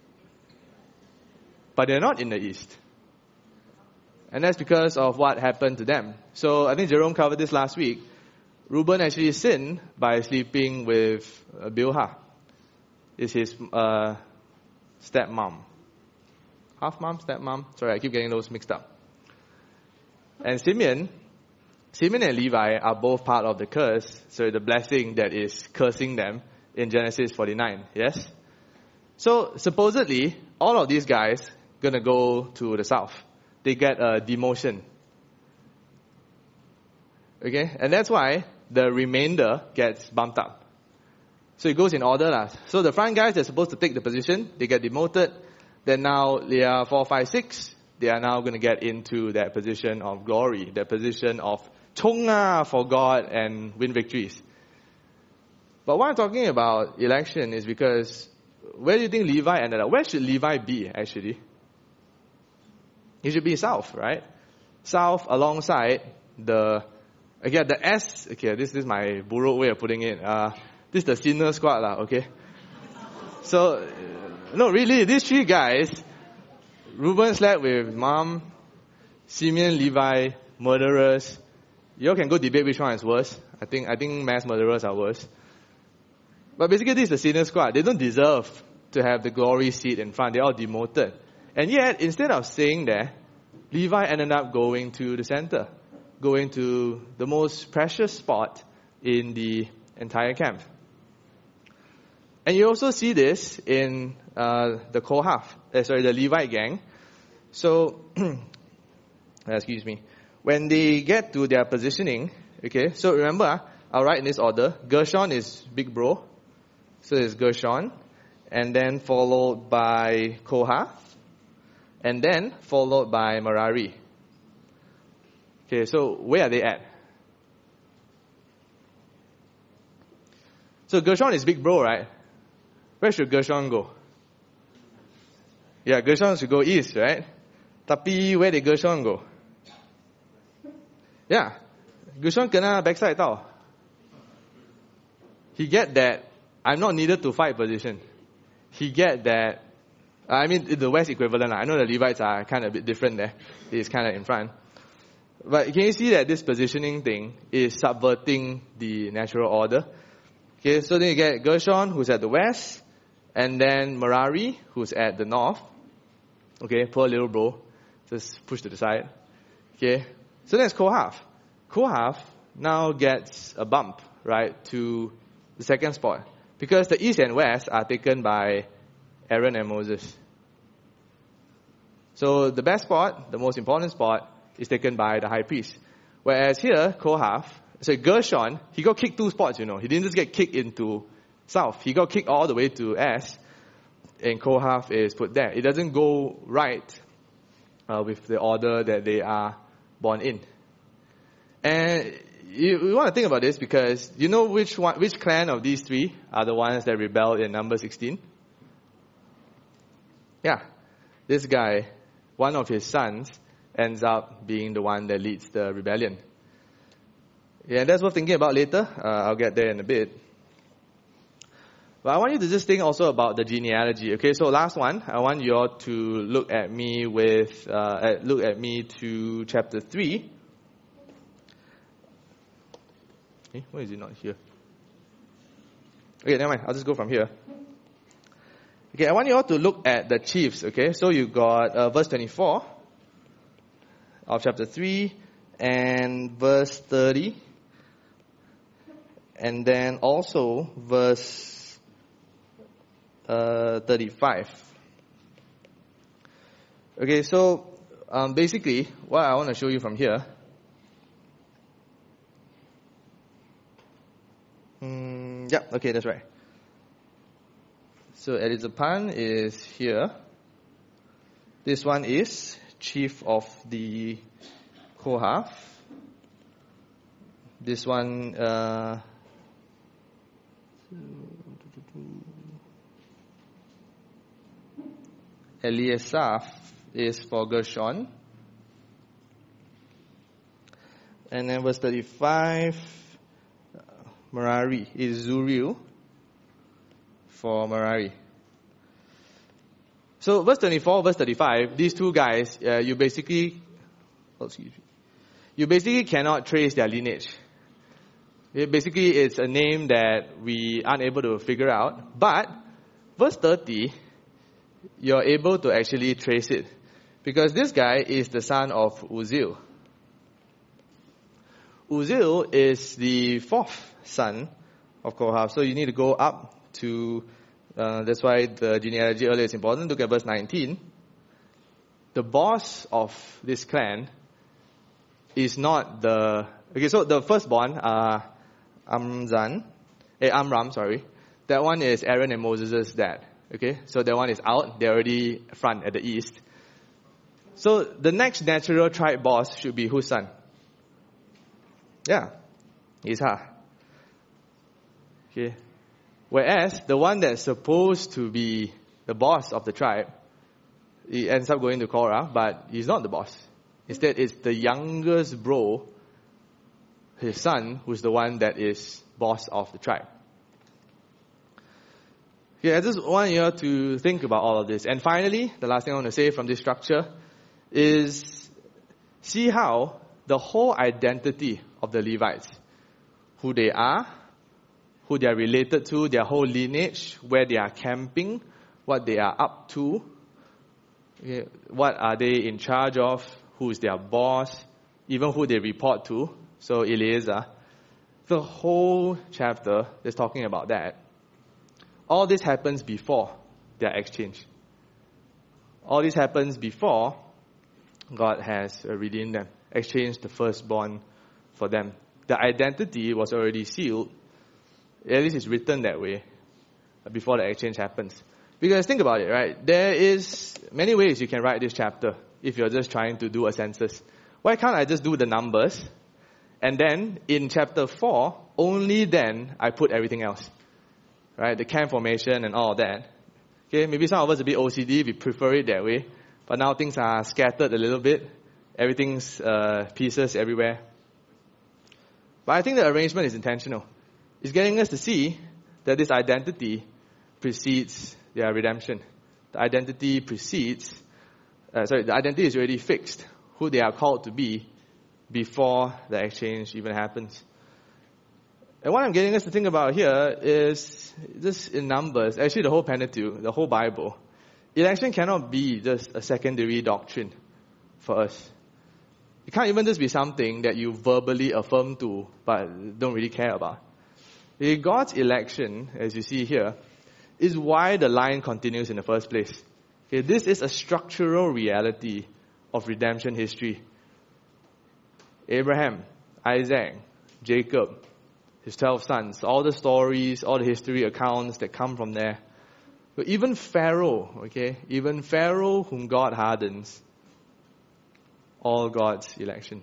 But they're not in the east. And that's because of what happened to them. So, I think Jerome covered this last week. Reuben actually sinned by sleeping with Bilhah. It's his stepmom. Half mom, stepmom. Sorry, I keep getting those mixed up. And Simeon and Levi are both part of the curse, so the blessing that is cursing them in Genesis 49. Yes? So, supposedly, all of these guys gonna go to the south. They get a demotion. Okay? And that's why the remainder gets bumped up. So it goes in order lah. So the front guys, they're supposed to take the position. They get demoted. Then now, Leah 4, 5, 6, they are now going to get into that position of glory. That position of chonga for God and win victories. But why I'm talking about election is because where do you think Levi ended up? Where should Levi be actually? He should be south, right? South alongside the S. Okay, this is my borrowed way of putting it. This is the sinner squad lah, okay? So, no, really, these 3 guys, Reuben slept with mom, Simeon, Levi, murderers. You all can go debate which one is worse. I think mass murderers are worse. But basically, this is the sinner squad. They don't deserve to have the glory seat in front. They're all demoted. And yet, instead of staying there, Levi ended up going to the center, going to the most precious spot in the entire camp. And you also see this in the the Levite gang. So, excuse me. When they get to their positioning, okay, so remember, I'll write in this order. Gershon is big bro. So it's Gershon. And then followed by Kohath. And then followed by Merari. Okay, so where are they at? So Gershon is big bro, right? Where should Gershon go? Yeah, Gershon should go east, right? Tapi where did Gershon go? Yeah, Gershon kena backside tau. He get that I'm not needed to fight position. He get that, I mean, the West equivalent. I know the Levites are kind of a bit different there. It's kind of in front. But can you see that this positioning thing is subverting the natural order? Okay, so then you get Gershon, who's at the west, And then Merari, who's at the north. Okay, poor little bro. Just pushed to the side. Okay, so that's Kohath. Kohath now gets a bump, right, to the second spot. Because the east and west are taken by Aaron and Moses. So the best spot, the most important spot, is taken by the high priest. Whereas here, Gershon, he got kicked 2 spots, He didn't just get kicked into south. He got kicked all the way to S, and Kohath is put there. It doesn't go right with the order that they are born in. And you want to think about this because you know which clan of these 3 are the ones that rebelled in Numbers 16? Yeah, this guy, one of his sons, ends up being the one that leads the rebellion. Yeah, that's worth thinking about later. I'll get there in a bit. But I want you to just think also about the genealogy. Okay, so last one, I want you all to look at me to chapter 3. Okay, why is it not here? Okay, never mind. I'll just go from here. Okay, I want you all to look at the chiefs. Okay, so you got verse 24 of chapter 3 and verse 30. And then also verse 35. Okay, so basically what I want to show you from here. Yeah, okay, that's right. So Elizapan is here. This one is chief of the Kohath. This one Eliasaph is for Gershon. And then verse 35, Merari is Zuriel for Merari. So verse 24, verse 35, these 2 guys, you basically cannot trace their lineage. Basically, it's a name that we aren't able to figure out. But verse 30, you're able to actually trace it. Because this guy is the son of Uzziel. Uzziel is the 4th son of Kohath. So you need to go up to, that's why the genealogy earlier is important. Look at verse 19. The boss of this clan is not the, okay, so the firstborn, Amram, that one is Aaron and Moses' dad. Okay, so that one is out. They're already front at the east. So the next natural tribe boss should be whose son? Yeah, Ishah. Okay. Whereas the one that's supposed to be the boss of the tribe, he ends up going to Korah, but he's not the boss. Instead, it's the youngest bro, his son, who's the one that is boss of the tribe. Okay, I just want you to think about all of this. And finally, the last thing I want to say from this structure is see how the whole identity of the Levites, who they are, who they are related to, their whole lineage, where they are camping, what they are up to, okay, what are they in charge of, who is their boss, even who they report to, so Eleazar. The whole chapter is talking about that. All this happens before their exchange. All this happens before God has redeemed them, exchanged the firstborn for them. The identity was already sealed. At least it's written that way before the exchange happens. Because think about it, right? There is many ways you can write this chapter if you're just trying to do a census. Why can't I just do the numbers? And then in chapter 4, only then I put everything else. Right? The camp formation and all of that. Okay, maybe some of us are a bit OCD, we prefer it that way. But now things are scattered a little bit. Everything's pieces everywhere. But I think the arrangement is intentional. It's getting us to see that this identity precedes their redemption. The identity the identity is already fixed, who they are called to be before the exchange even happens. And what I'm getting us to think about here is just in Numbers, actually the whole Pentateuch, the whole Bible. Election cannot be just a secondary doctrine for us. It can't even just be something that you verbally affirm to, but don't really care about. God's election, as you see here, is why the line continues in the first place. Okay, this is a structural reality of redemption history. Abraham, Isaac, Jacob, his 12 sons, all the stories, all the history accounts that come from there. But even Pharaoh, even Pharaoh whom God hardens, all God's election.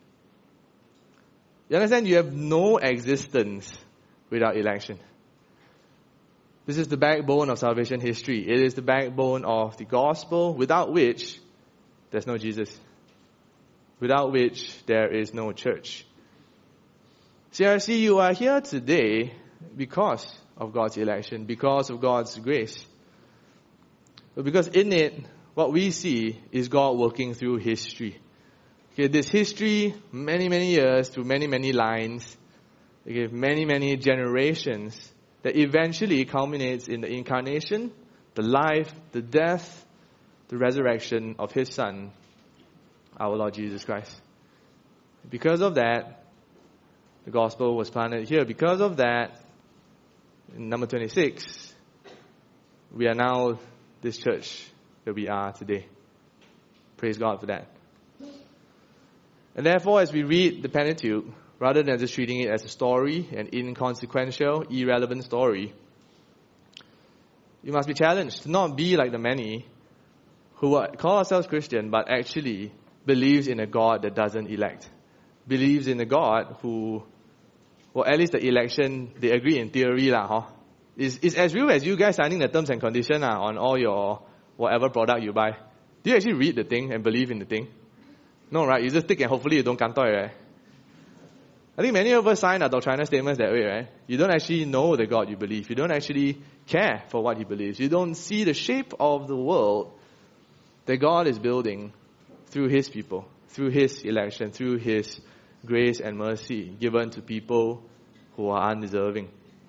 You understand? You have no existence without election. This is the backbone of salvation history. It is the backbone of the gospel, without which there's no Jesus. Without which there is no church. CRC, you are here today because of God's election, because of God's grace. But because in it, what we see is God working through history. Okay, this history, many, many years, through many, many lines, many, many generations, that eventually culminates in the incarnation, the life, the death, the resurrection of His Son, our Lord Jesus Christ. Because of that, the gospel was planted here. Because of that, in number 26, we are now this church that we are today. Praise God for that. And therefore, as we read the Pentateuch, rather than just treating it as a story, an inconsequential, irrelevant story, you must be challenged to not be like the many who call ourselves Christian but actually believes in a God that doesn't elect. Believes in a God who, well, at least the election, they agree in theory is as real as you guys signing the terms and conditions on all your whatever product you buy. Do you actually read the thing and believe in the thing? No, right? You just think and hopefully you don't kantoi, right? I think many of us sign our doctrinal statements that way, right? You don't actually know the God you believe. You don't actually care for what He believes. You don't see the shape of the world that God is building through His people, through His election, through His grace and mercy given to people who are undeserving.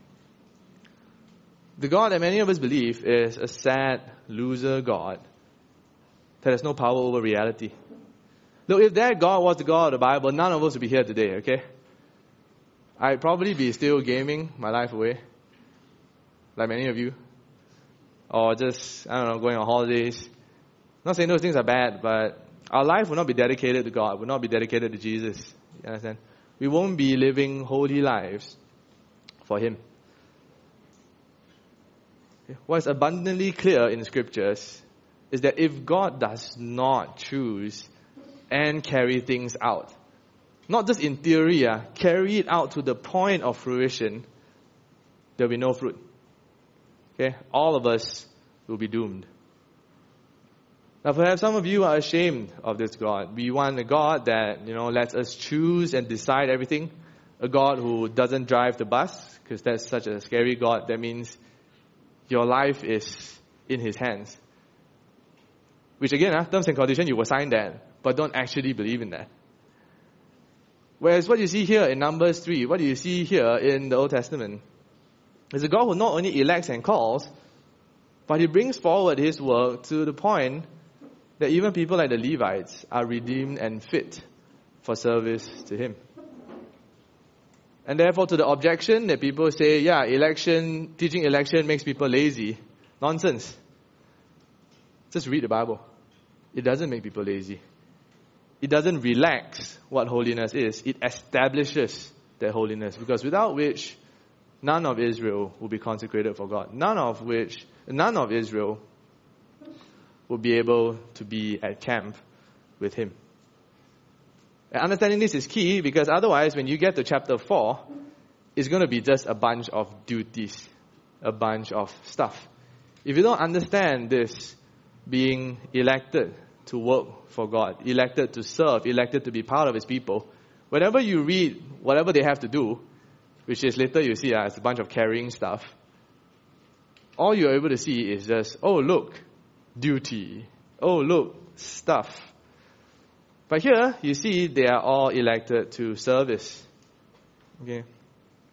The God that many of us believe is a sad loser God that has no power over reality. Look, if that God was the God of the Bible, none of us would be here today, okay? I'd probably be still gaming my life away, like many of you. Or just, going on holidays. Not saying those things are bad, but our life will not be dedicated to God, will not be dedicated to Jesus. You understand? We won't be living holy lives for Him. What's abundantly clear in the Scriptures is that if God does not choose and carry things out, not just in theory, carry it out to the point of fruition, there will be no fruit. Okay? All of us will be doomed. Now perhaps some of you are ashamed of this God. We want a God that, lets us choose and decide everything. A God who doesn't drive the bus, because that's such a scary God. That means your life is in His hands. Which again, terms and conditions, you will sign that, but don't actually believe in that. Whereas what you see here in Numbers 3, what you see here in the Old Testament, is a God who not only elects and calls, but He brings forward His work to the point that even people like the Levites are redeemed and fit for service to Him. And therefore, to the objection that people say, teaching election makes people lazy. Nonsense. Just read the Bible. It doesn't make people lazy. It doesn't relax what holiness is. It establishes that holiness. Because without which, none of Israel will be consecrated for God. None of Israel will be able to be at camp with Him. And understanding this is key, because otherwise when you get to chapter 4, it's going to be just a bunch of duties, a bunch of stuff. If you don't understand this, being elected to work for God, elected to serve, elected to be part of His people, whenever you read whatever they have to do, which is later you see it's a bunch of carrying stuff, all you're able to see is just, oh look, duty. Oh look, stuff. But here, you see they are all elected to service. Okay.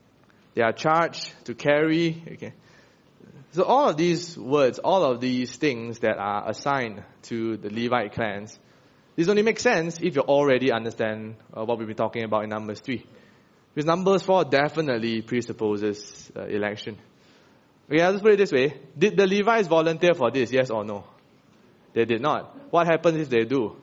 They are charged to carry. Okay. So all of these words, all of these things that are assigned to the Levite clans, this only makes sense if you already understand what we've been talking about in Numbers 3. Because Numbers 4 definitely presupposes election. Okay, I'll just put it this way. Did the Levites volunteer for this, yes or no? They did not. What happens if they do?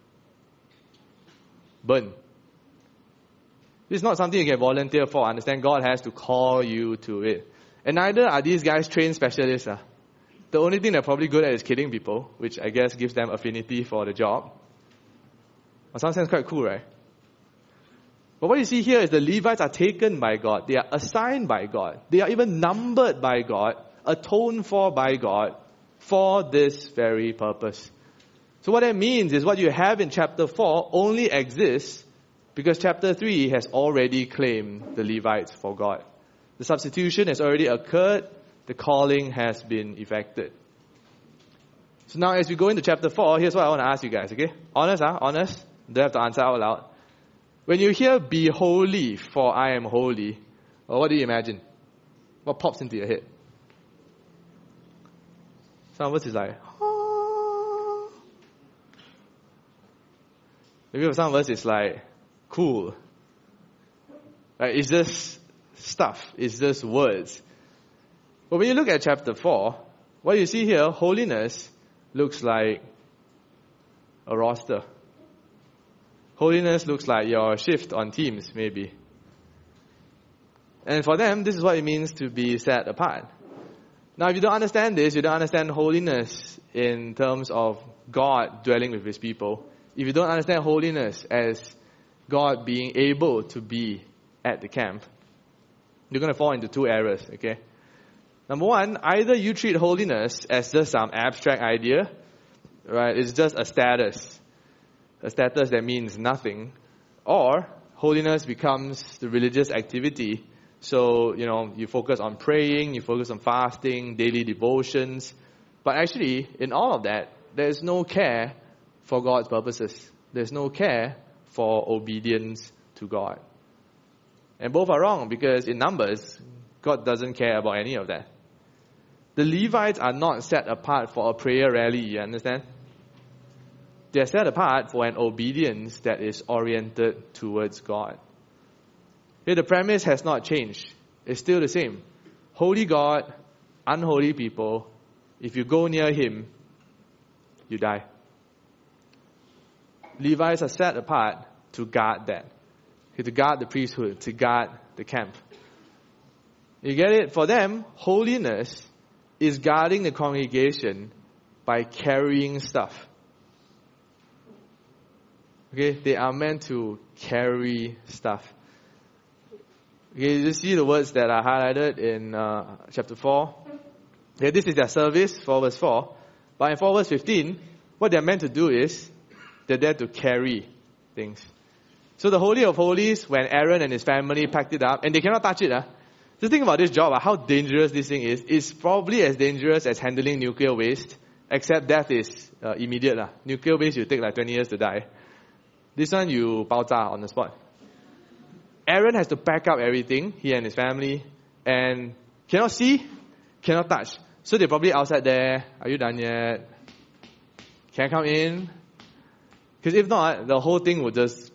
Burn. It's not something you can volunteer for. Understand, God has to call you to it. And neither are these guys trained specialists. The only thing they're probably good at is killing people, which I guess gives them affinity for the job. In some sense, quite cool, right? But what you see here is the Levites are taken by God. They are assigned by God. They are even numbered by God, atoned for by God, for this very purpose. So what that means is what you have in chapter 4 only exists because chapter 3 has already claimed the Levites for God. The substitution has already occurred. The calling has been effected. So now as we go into chapter 4, here's what I want to ask you guys, okay? Honest, honest. Don't have to answer out loud. When you hear, be holy, for I am holy, well, what do you imagine? What pops into your head? Some of us is like, oh. Maybe for some of us it's like, cool. Right? It's just stuff. It's just words. But when you look at chapter 4, what you see here, holiness looks like a roster. Holiness looks like your shift on teams, maybe. And for them, this is what it means to be set apart. Now, if you don't understand this, you don't understand holiness in terms of God dwelling with His people. If you don't understand holiness as God being able to be at the camp, you're going to fall into two errors, okay? Number one, either you treat holiness as just some abstract idea, right? It's just a status that means nothing, or holiness becomes the religious activity. So, you focus on praying, you focus on fasting, daily devotions. But actually, in all of that, there's no care for God's purposes. There's no care for obedience to God. And both are wrong because in Numbers, God doesn't care about any of that. The Levites are not set apart for a prayer rally, you understand? They are set apart for an obedience that is oriented towards God. Here, the premise has not changed. It's still the same. Holy God, unholy people, if you go near Him, you die. Levites are set apart to guard that. To guard the priesthood, to guard the camp. You get it? For them, holiness is guarding the congregation by carrying stuff. Okay, they are meant to carry stuff. Okay, you see the words that are highlighted in chapter 4. Okay, this is their service, 4 verse 4. But in 4 verse 15, what they're meant to do is, they're there to carry things. So the Holy of Holies, when Aaron and his family packed it up, and they cannot touch it. Just think about this job, how dangerous this thing is. It's probably as dangerous as handling nuclear waste, except death is immediate. Nuclear waste, you take like 20 years to die. This one, you 爆炸 on the spot. Aaron has to pack up everything, he and his family, and cannot see, cannot touch. So they're probably outside there. Are you done yet? Can I come in? Because if not, the whole thing would just...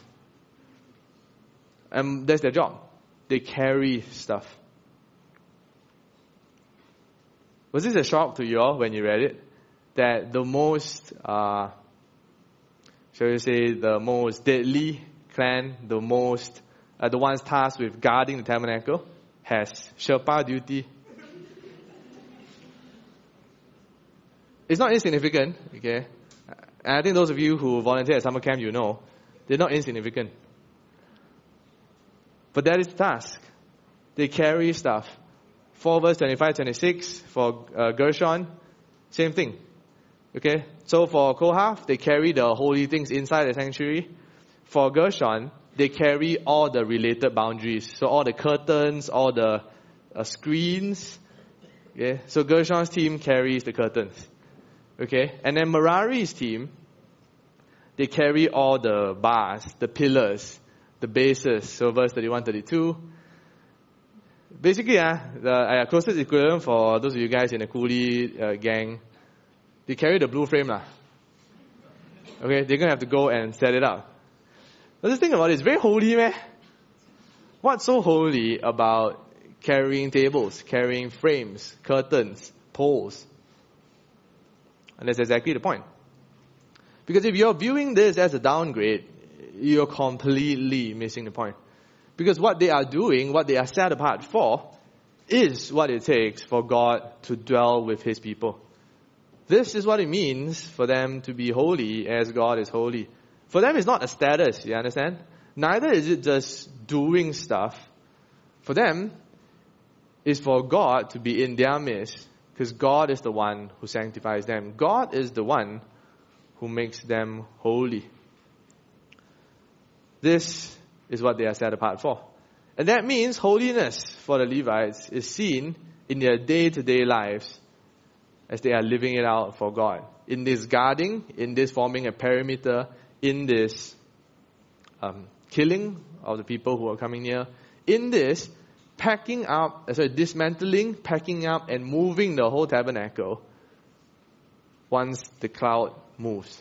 And that's their job. They carry stuff. Was this a shock to you all when you read it? That the most... shall we say, the most deadly clan, the ones tasked with guarding the tabernacle, has Sherpa duty. It's not insignificant, okay? And I think those of you who volunteer at summer camp, you know, they're not insignificant. But that is the task. They carry stuff. 4 verse 25, 26, for Gershon, same thing. Okay, so for Kohath, they carry the holy things inside the sanctuary. For Gershon, they carry all the related boundaries. So all the curtains, all the screens. Okay, so Gershon's team carries the curtains. Okay, and then Merari's team, they carry all the bars, the pillars, the bases. So verse 31, 32. Basically, the closest equivalent for those of you guys in the coolie gang, they carry the blue frame. Okay, they're going to have to go and set it up. But just think about it, it's very holy, man. What's so holy about carrying tables, carrying frames, curtains, poles? And that's exactly the point. Because if you're viewing this as a downgrade, you're completely missing the point. Because what they are doing, what they are set apart for, is what it takes for God to dwell with His people. This is what it means for them to be holy as God is holy. For them, it's not a status, you understand? Neither is it just doing stuff. For them, it's for God to be in their midst, because God is the one who sanctifies them. God is the one who makes them holy. This is what they are set apart for. And that means holiness for the Levites is seen in their day-to-day lives as they are living it out for God. In this guarding, in this forming a perimeter, in this killing of the people who are coming near, in this dismantling, packing up and moving the whole tabernacle once the cloud moves.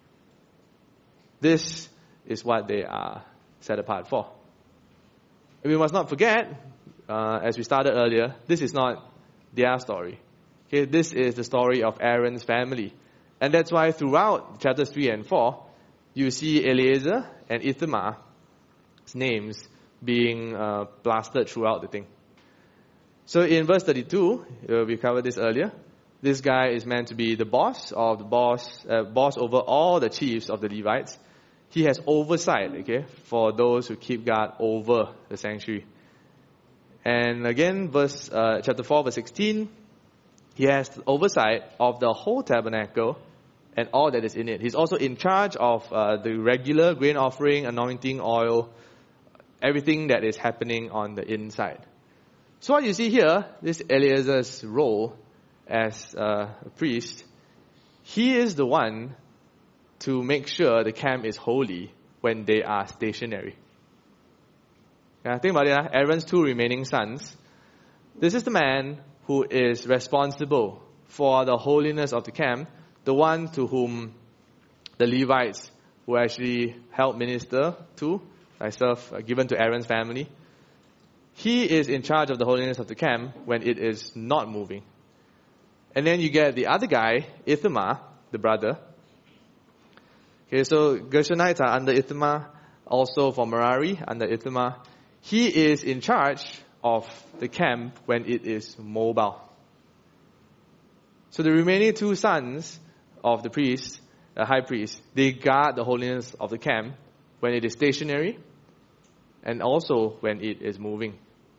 This is what they are set apart for. And we must not forget, as we started earlier, this is not their story. Okay, this is the story of Aaron's family. And that's why throughout chapters 3 and 4, you see Eleazar and Ithamar's names being plastered throughout the thing. So in verse 32, we covered this earlier, this guy is meant to be the boss over all the chiefs of the Levites. He has oversight, okay, for those who keep guard over the sanctuary. And again, chapter 4, verse 16, he has oversight of the whole tabernacle and all that is in it. He's also in charge of the regular grain offering, anointing oil, everything that is happening on the inside. So what you see here, this Eleazar's role as a priest, he is the one to make sure the camp is holy when they are stationary. Think about it, Aaron's 2 remaining sons. This is the man who is responsible for the holiness of the camp, the one to whom the Levites who actually help minister to, given to Aaron's family. He is in charge of the holiness of the camp when it is not moving. And then you get the other guy, Ithamar, the brother. Okay, so Gershonites are under Ithamar, also for Merari under Ithamar. He is in charge of the camp when it is mobile. So the remaining 2 sons of the priest, the high priest, they guard the holiness of the camp when it is stationary and also when it is moving.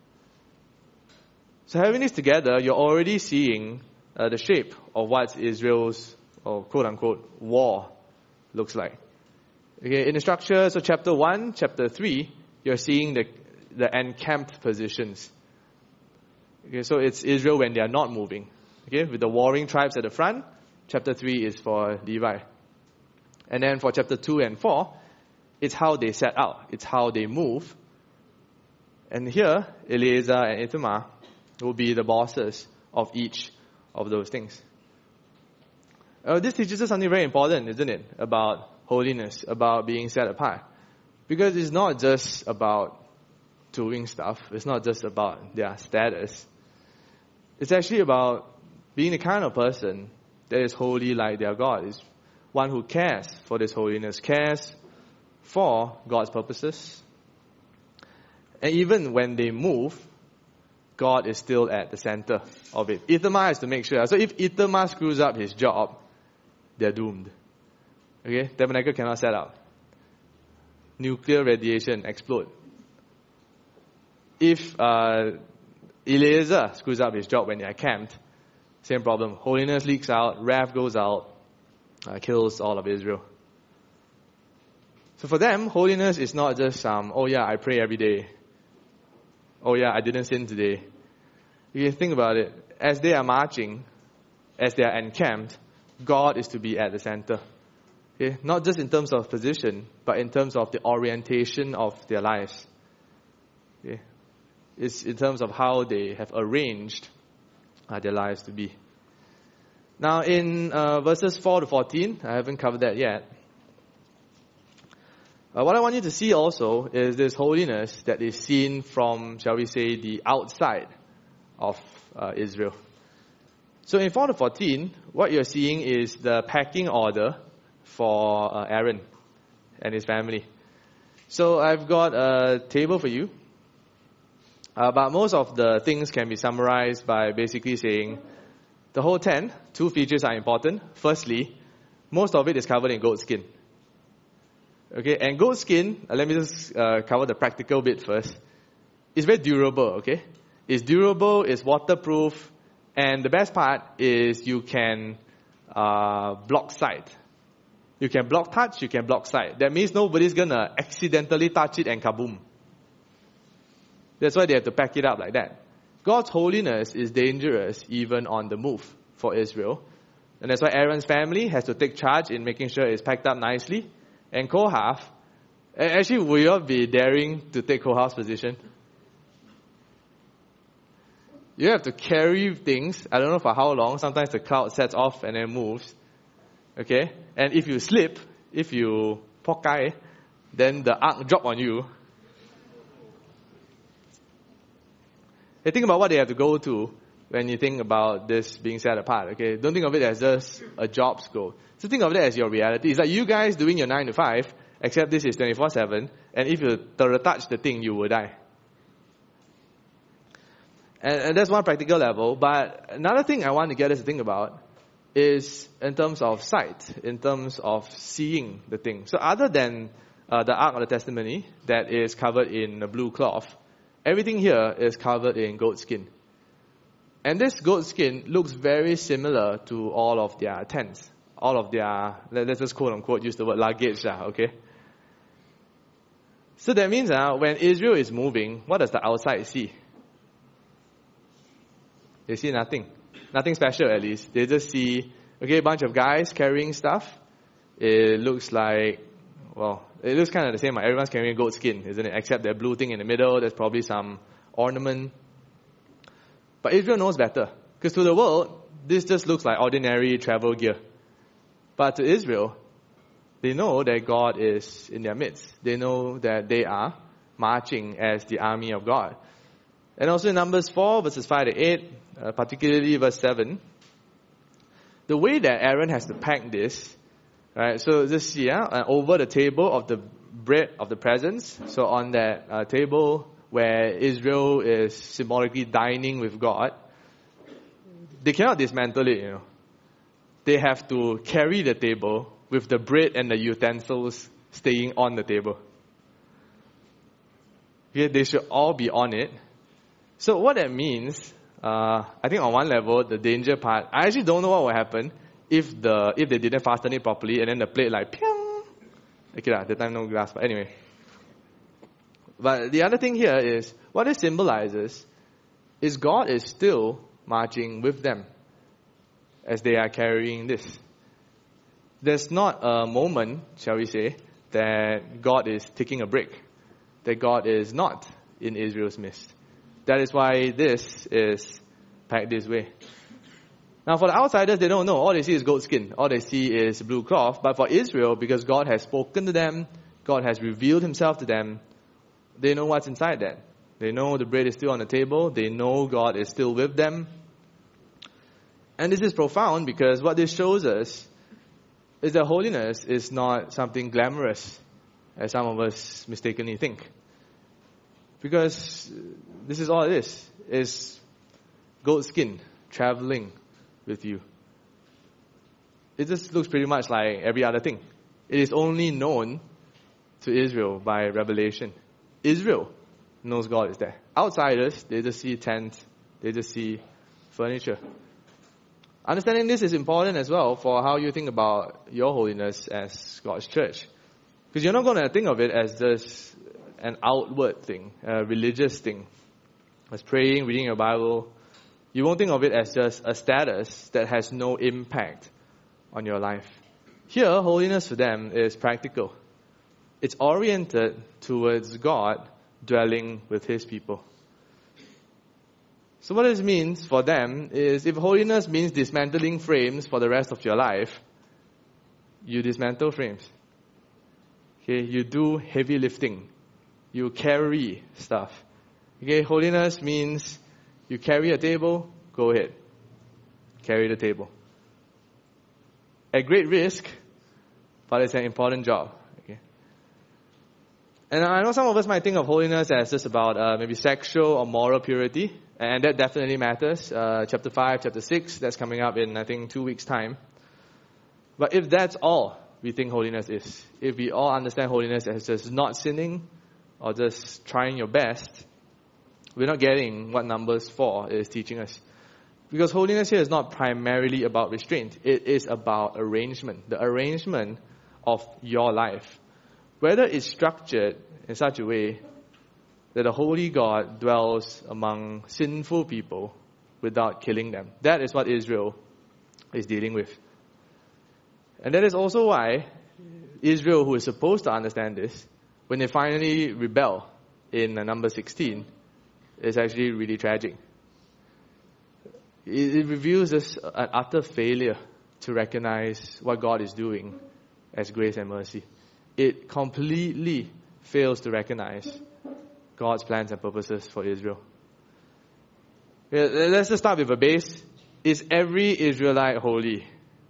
So having this together, you're already seeing the shape of what Israel's, or quote-unquote, war looks like. Okay, in the structure, so chapter 1, chapter 3, you're seeing the encamped positions. Okay, so it's Israel when they are not moving. Okay, with the warring tribes at the front. Chapter 3 is for Levi. And then for chapter 2 and 4, it's how they set out. It's how they move. And here, Eleazar and Ithamar will be the bosses of each of those things. This teaches us something very important, isn't it? About holiness, about being set apart. Because it's not just about doing stuff. It's not just about their status. It's actually about being the kind of person that is holy like their God. Is one who cares for this holiness, cares for God's purposes. And even when they move, God is still at the center of it. Ithamar has to make sure. So if Ithamar screws up his job, they're doomed. Okay? Tabernacle cannot set up. Nuclear radiation explode. If Eleazar screws up his job when they are camped, same problem. Holiness leaks out, wrath goes out, kills all of Israel. So for them, holiness is not just I pray every day. I didn't sin today. You can think about it. As they are marching, as they are encamped, God is to be at the center. Okay? Not just in terms of position, but in terms of the orientation of their lives. Okay? It's in terms of how they have arranged their lives to be. Now in verses 4 to 14, I haven't covered that yet. What I want you to see also is this holiness that is seen from, shall we say, the outside of Israel. So in 4 to 14, what you're seeing is the packing order for Aaron and his family. So I've got a table for you. But most of the things can be summarized by basically saying the whole tent, two features are important. Firstly, most of it is covered in goat skin. Okay, and goat skin, let me just cover the practical bit first. It's very durable, okay? It's durable, it's waterproof, and the best part is you can block sight. You can block touch, you can block sight. That means nobody's gonna accidentally touch it and kaboom. That's why they have to pack it up like that. God's holiness is dangerous even on the move for Israel. And that's why Aaron's family has to take charge in making sure it's packed up nicely. And Kohath, actually, will you all be daring to take Kohath's position? You have to carry things, I don't know for how long. Sometimes the cloud sets off and then moves. Okay? And if you slip, if you pokai, then the ark drop on you. Hey, think about what they have to go to when you think about this being set apart, okay? Don't think of it as just a job scope. So think of it as your reality. It's like you guys doing your 9 to 5, except this is 24/7, and if you touch the thing, you will die. And that's one practical level. But another thing I want to get us to think about is in terms of sight, in terms of seeing the thing. So other than the Ark of the Testimony that is covered in a blue cloth, everything here is covered in goat skin. And this goat skin looks very similar to all of their tents. All of their, let's just quote unquote use the word luggage, okay? So that means when Israel is moving, what does the outside see? They see nothing. Nothing special at least. They just see, okay, a bunch of guys carrying stuff. It looks like, well, it looks kind of the same. Everyone's carrying goat skin, isn't it? Except that blue thing in the middle, there's probably some ornament. But Israel knows better. Because to the world, this just looks like ordinary travel gear. But to Israel, they know that God is in their midst. They know that they are marching as the army of God. And also in Numbers 4, verses 5 to 8, particularly verse 7, the way that Aaron has to pack this, right? So just see, over the table of the bread of the presence. So on that table where Israel is symbolically dining with God, they cannot dismantle it, They have to carry the table with the bread and the utensils staying on the table. Okay, they should all be on it. So what that means, I think on one level, the danger part, I actually don't know what will happen if they didn't fasten it properly and then the plate like, piang. Okay, at the time no glass, but anyway. But the other thing here is, what it symbolizes is God is still marching with them as they are carrying this. There's not a moment, shall we say, that God is taking a break, that God is not in Israel's midst. That is why this is packed this way. Now for the outsiders, they don't know. All they see is goat skin. All they see is blue cloth. But for Israel, because God has spoken to them, God has revealed himself to them, they know what's inside that. They know the bread is still on the table. They know God is still with them. And this is profound because what this shows us is that holiness is not something glamorous, as some of us mistakenly think. Because this is all it is goat skin traveling with you. It just looks pretty much like every other thing. It is only known to Israel by revelation. Israel knows God is there. Outsiders, they just see tents, they just see furniture. Understanding this is important as well for how you think about your holiness as God's church. Because you're not going to think of it as just an outward thing, a religious thing. As praying, reading your Bible. You won't think of it as just a status that has no impact on your life. Here, holiness for them is practical. It's oriented towards God dwelling with his people. So what this means for them is, if holiness means dismantling frames for the rest of your life, you dismantle frames. Okay, you do heavy lifting. You carry stuff. Okay, holiness means you carry a table, go ahead. Carry the table. At great risk, but it's an important job. Okay. And I know some of us might think of holiness as just about maybe sexual or moral purity. And that definitely matters. Chapter 5, chapter 6, that's coming up in, I think, 2 weeks' time. But if that's all we think holiness is, if we all understand holiness as just not sinning or just trying your best, we're not getting what Numbers 4 is teaching us. Because holiness here is not primarily about restraint. It is about arrangement. The arrangement of your life. Whether it's structured in such a way that a holy God dwells among sinful people without killing them. That is what Israel is dealing with. And that is also why Israel, who is supposed to understand this, when they finally rebel in number 16, is actually really tragic. It reveals us an utter failure to recognize what God is doing as grace and mercy. It completely fails to recognize God's plans and purposes for Israel. Let's just start with a base. Is every Israelite holy?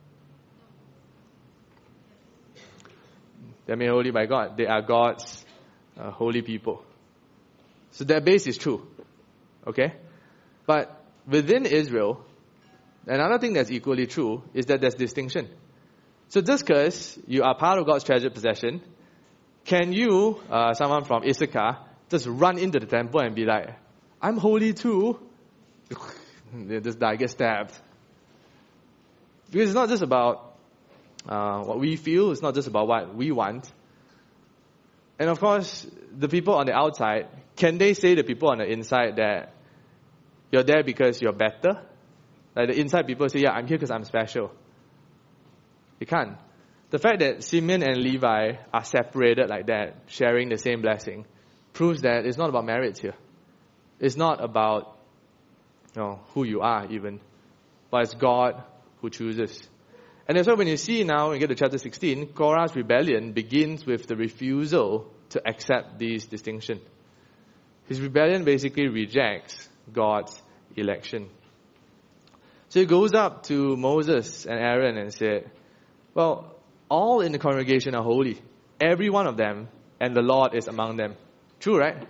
They're made holy by God. They are God's holy people. So that base is true. Okay? But within Israel, another thing that's equally true is that there's distinction. So just because you are part of God's treasured possession, can you, someone from Issachar, just run into the temple and be like, I'm holy too? This guy gets stabbed. Because it's not just about what we feel, it's not just about what we want. And of course, the people on the outside, can they say to people on the inside that you're there because you're better? Like the inside people say, yeah, I'm here because I'm special. They can't. The fact that Simeon and Levi are separated like that, sharing the same blessing, proves that it's not about merits here. It's not about who you are even, but it's God who chooses. And that's why when you see now, when you get to chapter 16, Korah's rebellion begins with the refusal to accept these distinctions. His rebellion basically rejects God's election. So he goes up to Moses and Aaron and said, well, all in the congregation are holy, every one of them, and the Lord is among them. True, right?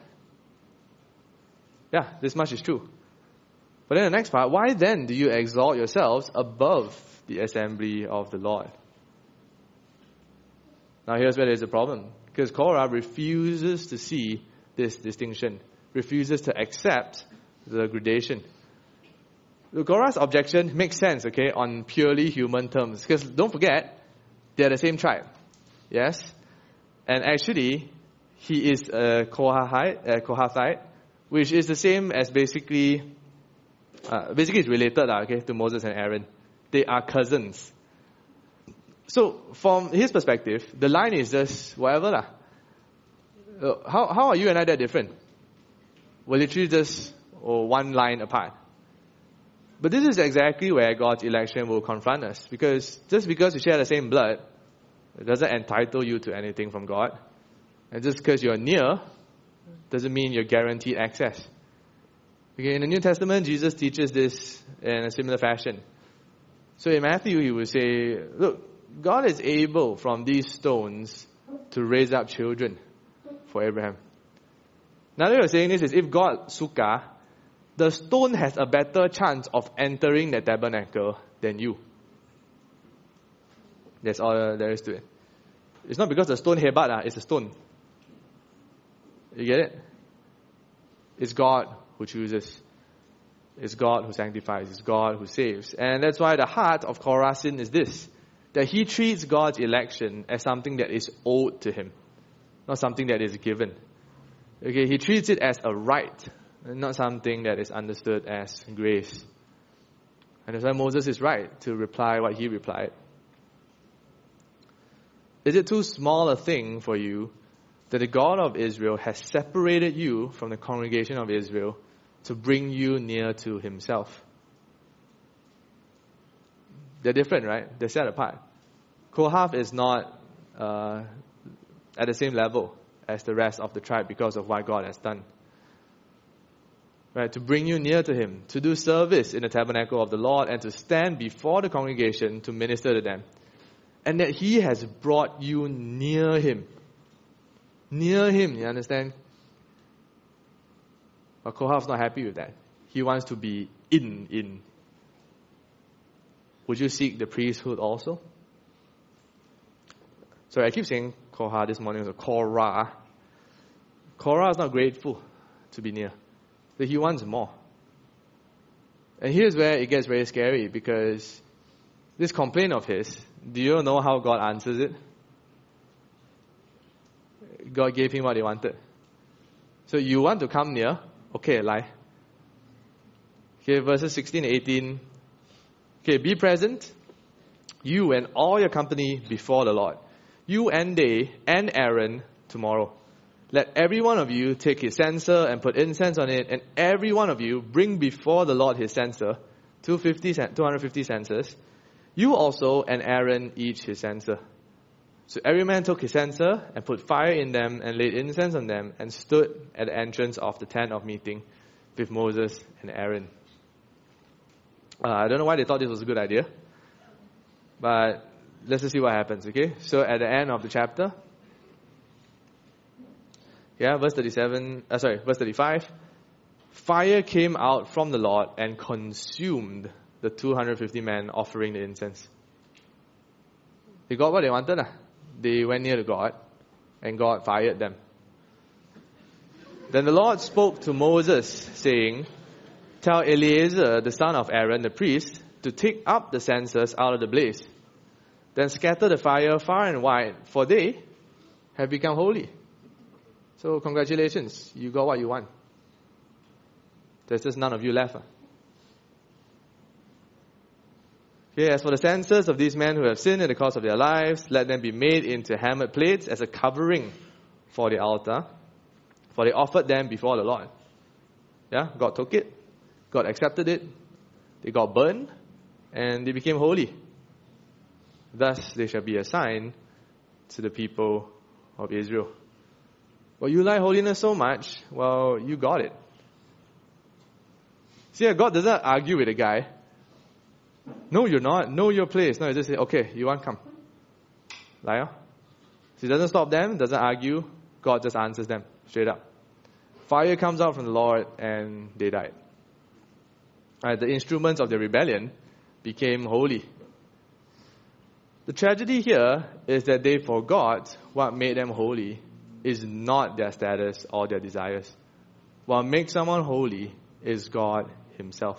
Yeah, this much is true. But then the next part, why then do you exalt yourselves above the assembly of the Lord? Now here's where there's a problem. Because Korah refuses to see this distinction, refuses to accept the gradation. Korah's objection makes sense, okay, on purely human terms. Because don't forget, they're the same tribe. Yes? And actually, he is a Kohathite, which is the same as basically it's related to Moses and Aaron. They are cousins. So from his perspective, the line is just whatever. How are you and I that different? We're literally just one line apart. But this is exactly where God's election will confront us. Because just because you share the same blood, it doesn't entitle you to anything from God. And just because you're near, doesn't mean you're guaranteed access. Okay, in the New Testament, Jesus teaches this in a similar fashion. So in Matthew, he will say, look, God is able from these stones to raise up children for Abraham. Another way of saying this is, if God sukkah, the stone has a better chance of entering the tabernacle than you. That's all there is to it. It's not because the stone hebat, it's a stone. You get it? It's God who chooses. It's God who sanctifies. It's God who saves. And that's why the heart of Korah's sin is this, that he treats God's election as something that is owed to him, not something that is given. Okay, he treats it as a right, and not something that is understood as grace. And that's why Moses is right to reply what he replied. Is it too small a thing for you that the God of Israel has separated you from the congregation of Israel to bring you near to himself. They're different, right? They're set apart. Kohath is not at the same level as the rest of the tribe because of what God has done. Right? To bring you near to him, to do service in the tabernacle of the Lord, and to stand before the congregation to minister to them. And that he has brought you near him. Near him, you understand? But Kohath's not happy with that. He wants to be in. Would you seek the priesthood also? Sorry, I keep saying Kohath this morning, so Korah. Korah is not grateful to be near. So he wants more. And here's where it gets very scary, because this complaint of his, do you know how God answers it? God gave him what he wanted. So you want to come near? Okay, lie. Okay, verses 16 and 18. Okay, be present, you and all your company before the Lord. You and they and Aaron tomorrow. Let every one of you take his censer and put incense on it, and every one of you bring before the Lord his censer, 250 censers. You also and Aaron each his censer. So every man took his censer and put fire in them and laid incense on them and stood at the entrance of the tent of meeting with Moses and Aaron. I don't know why they thought this was a good idea, but let's just see what happens, okay? So at the end of the chapter, verse 35, fire came out from the Lord and consumed the 250 men offering the incense. They got what they wanted. They went near to God, and God fired them. Then the Lord spoke to Moses, saying, tell Eleazar, the son of Aaron, the priest, to take up the censers out of the blaze. Then scatter the fire far and wide, for they have become holy. So congratulations, you got what you want. There's just none of you left. Okay, as for the censers of these men who have sinned in the course of their lives, let them be made into hammered plates as a covering for the altar, for they offered them before the Lord. Yeah, God took it, God accepted it, they got burned, and they became holy. Thus they shall be a sign to the people of Israel. Well, you like holiness so much, well, you got it. See, God doesn't argue with a guy. No, you're not. Know your place. No, he just says, okay, you want, come. Liar. So he doesn't stop them, doesn't argue. God just answers them straight up. Fire comes out from the Lord and they died. The instruments of their rebellion became holy. The tragedy here is that they forgot what made them holy is not their status or their desires. What makes someone holy is God himself.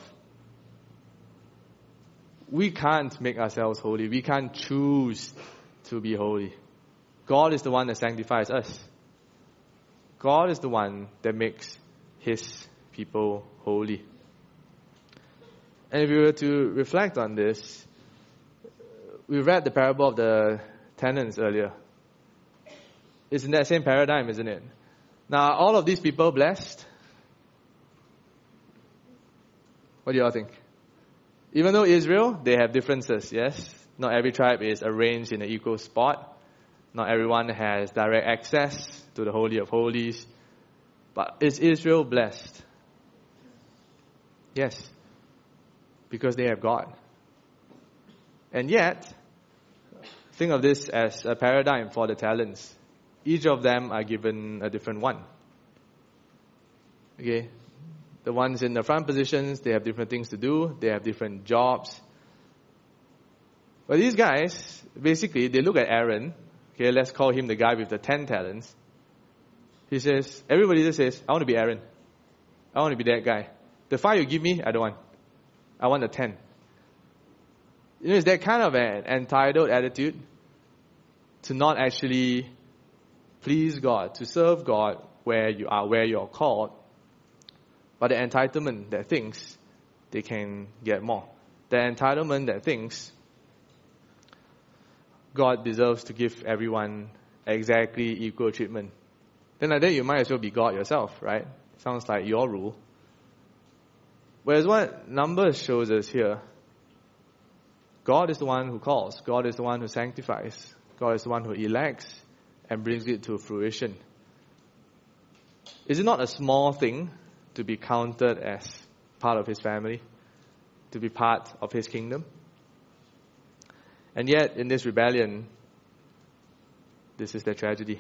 We can't make ourselves holy. We can't choose to be holy. God is the one that sanctifies us. God is the one that makes his people holy. And if we were to reflect on this, we read the parable of the tenants earlier. It's in that same paradigm, isn't it? Now, are all of these people blessed? What do you all think? Even though Israel, they have differences, yes? Not every tribe is arranged in an equal spot. Not everyone has direct access to the Holy of Holies. But is Israel blessed? Yes. Because they have God. And yet, think of this as a paradigm for the talents. Each of them are given a different one. Okay? The ones in the front positions, they have different things to do. They have different jobs. But these guys, basically, they look at Aaron. Okay, let's call him the guy with the 10 talents. He says, everybody just says, I want to be Aaron. I want to be that guy. The 5 you give me, I don't want. I want the 10. You know, it's that kind of an entitled attitude to not actually please God, to serve God where you are, where you're called. But the entitlement that thinks they can get more. The entitlement that thinks God deserves to give everyone exactly equal treatment. Then like that you might as well be God yourself, right? Sounds like your rule. Whereas what Numbers shows us here, God is the one who calls. God is the one who sanctifies. God is the one who elects and brings it to fruition. Is it not a small thing to be counted as part of His family, to be part of His kingdom? And yet, in this rebellion, this is their tragedy.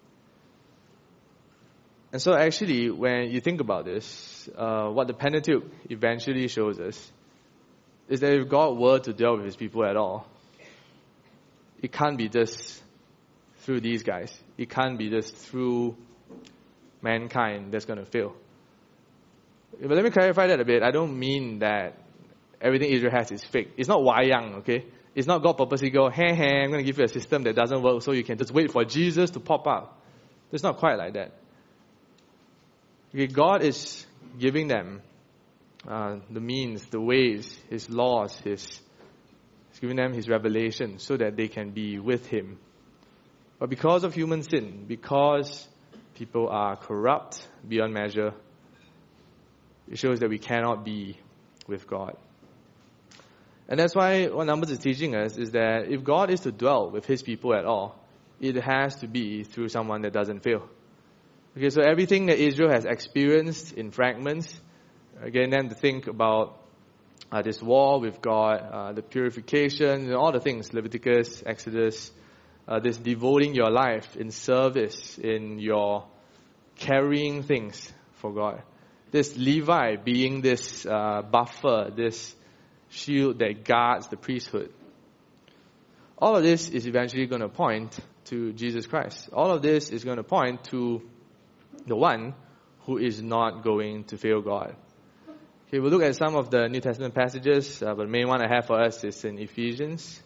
And so actually, when you think about this, what the Pentateuch eventually shows us is that if God were to deal with His people at all, it can't be just through these guys. It can't be just through mankind that's going to fail. But let me clarify that a bit. I don't mean that everything Israel has is fake. It's not wayang, okay? It's not God purposely go, hey, I'm going to give you a system that doesn't work so you can just wait for Jesus to pop up. It's not quite like that. Okay, God is giving them the means, the ways, His laws, He's giving them His revelation so that they can be with Him. But because of human sin, because people are corrupt beyond measure, it shows that we cannot be with God. And that's why what Numbers is teaching us is that if God is to dwell with His people at all, it has to be through someone that doesn't fail. Okay, so everything that Israel has experienced in fragments, again, then to think about this war with God, the purification, all the things, Leviticus, Exodus, this devoting your life in service, in your carrying things for God. This Levi being this buffer, this shield that guards the priesthood. All of this is eventually going to point to Jesus Christ. All of this is going to point to the one who is not going to fail God. Okay, we'll look at some of the New Testament passages, but the main one I have for us is in Ephesians.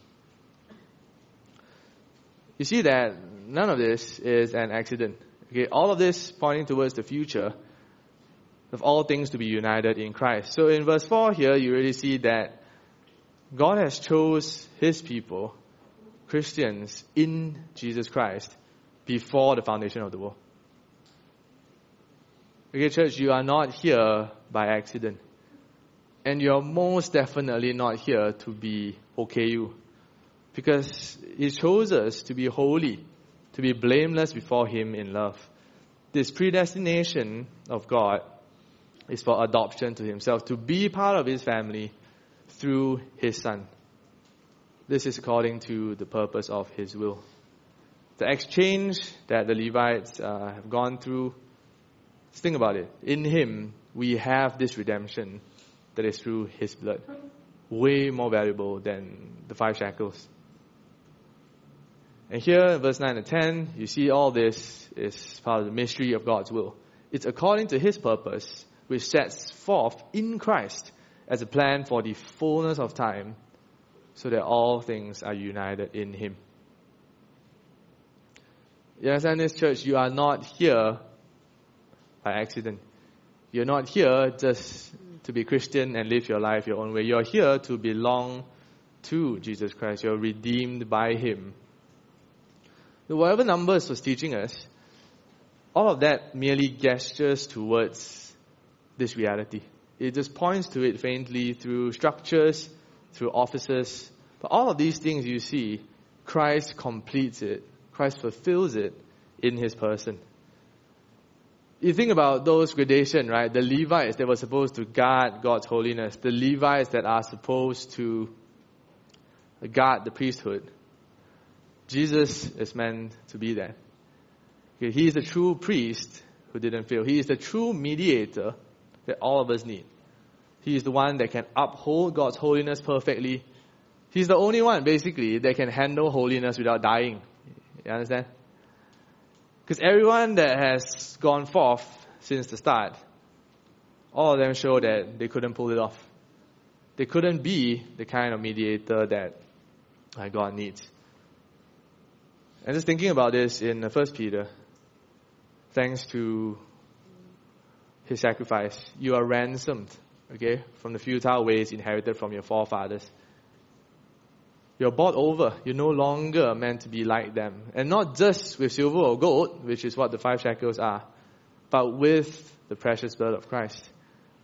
You see that none of this is an accident. Okay, all of this pointing towards the future of all things to be united in Christ. So in verse 4 here, you really see that God has chose His people, Christians, in Jesus Christ before the foundation of the world. Okay, church, you are not here by accident. And you're most definitely not here to be OKU. Because He chose us to be holy, to be blameless before Him in love. This predestination of God is for adoption to Himself, to be part of His family through His Son. This is according to the purpose of His will. The exchange that the Levites have gone through, just think about it. In Him, we have this redemption that is through His blood. Way more valuable than the 5 shekels. And here in verse 9 and 10, you see all this is part of the mystery of God's will. It's according to His purpose, which sets forth in Christ as a plan for the fullness of time, so that all things are united in Him. You understand this, church? You are not here by accident. You're not here just to be Christian and live your life your own way. You're here to belong to Jesus Christ. You're redeemed by Him. So whatever Numbers was teaching us, all of that merely gestures towards this reality. It just points to it faintly through structures, through offices. But all of these things you see, Christ completes it. Christ fulfills it in His person. You think about those gradations, right? The Levites that were supposed to guard God's holiness. The Levites that are supposed to guard the priesthood. Jesus is meant to be that. Okay, He is the true priest who didn't fail. He is the true mediator that all of us need. He is the one that can uphold God's holiness perfectly. He's the only one, basically, that can handle holiness without dying. You understand? Because everyone that has gone forth since the start, all of them show that they couldn't pull it off. They couldn't be the kind of mediator that God needs. And just thinking about this in 1 Peter, thanks to His sacrifice, you are ransomed, okay, from the futile ways inherited from your forefathers. You're bought over. You're no longer meant to be like them. And not just with silver or gold, which is what the 5 shekels are, but with the precious blood of Christ.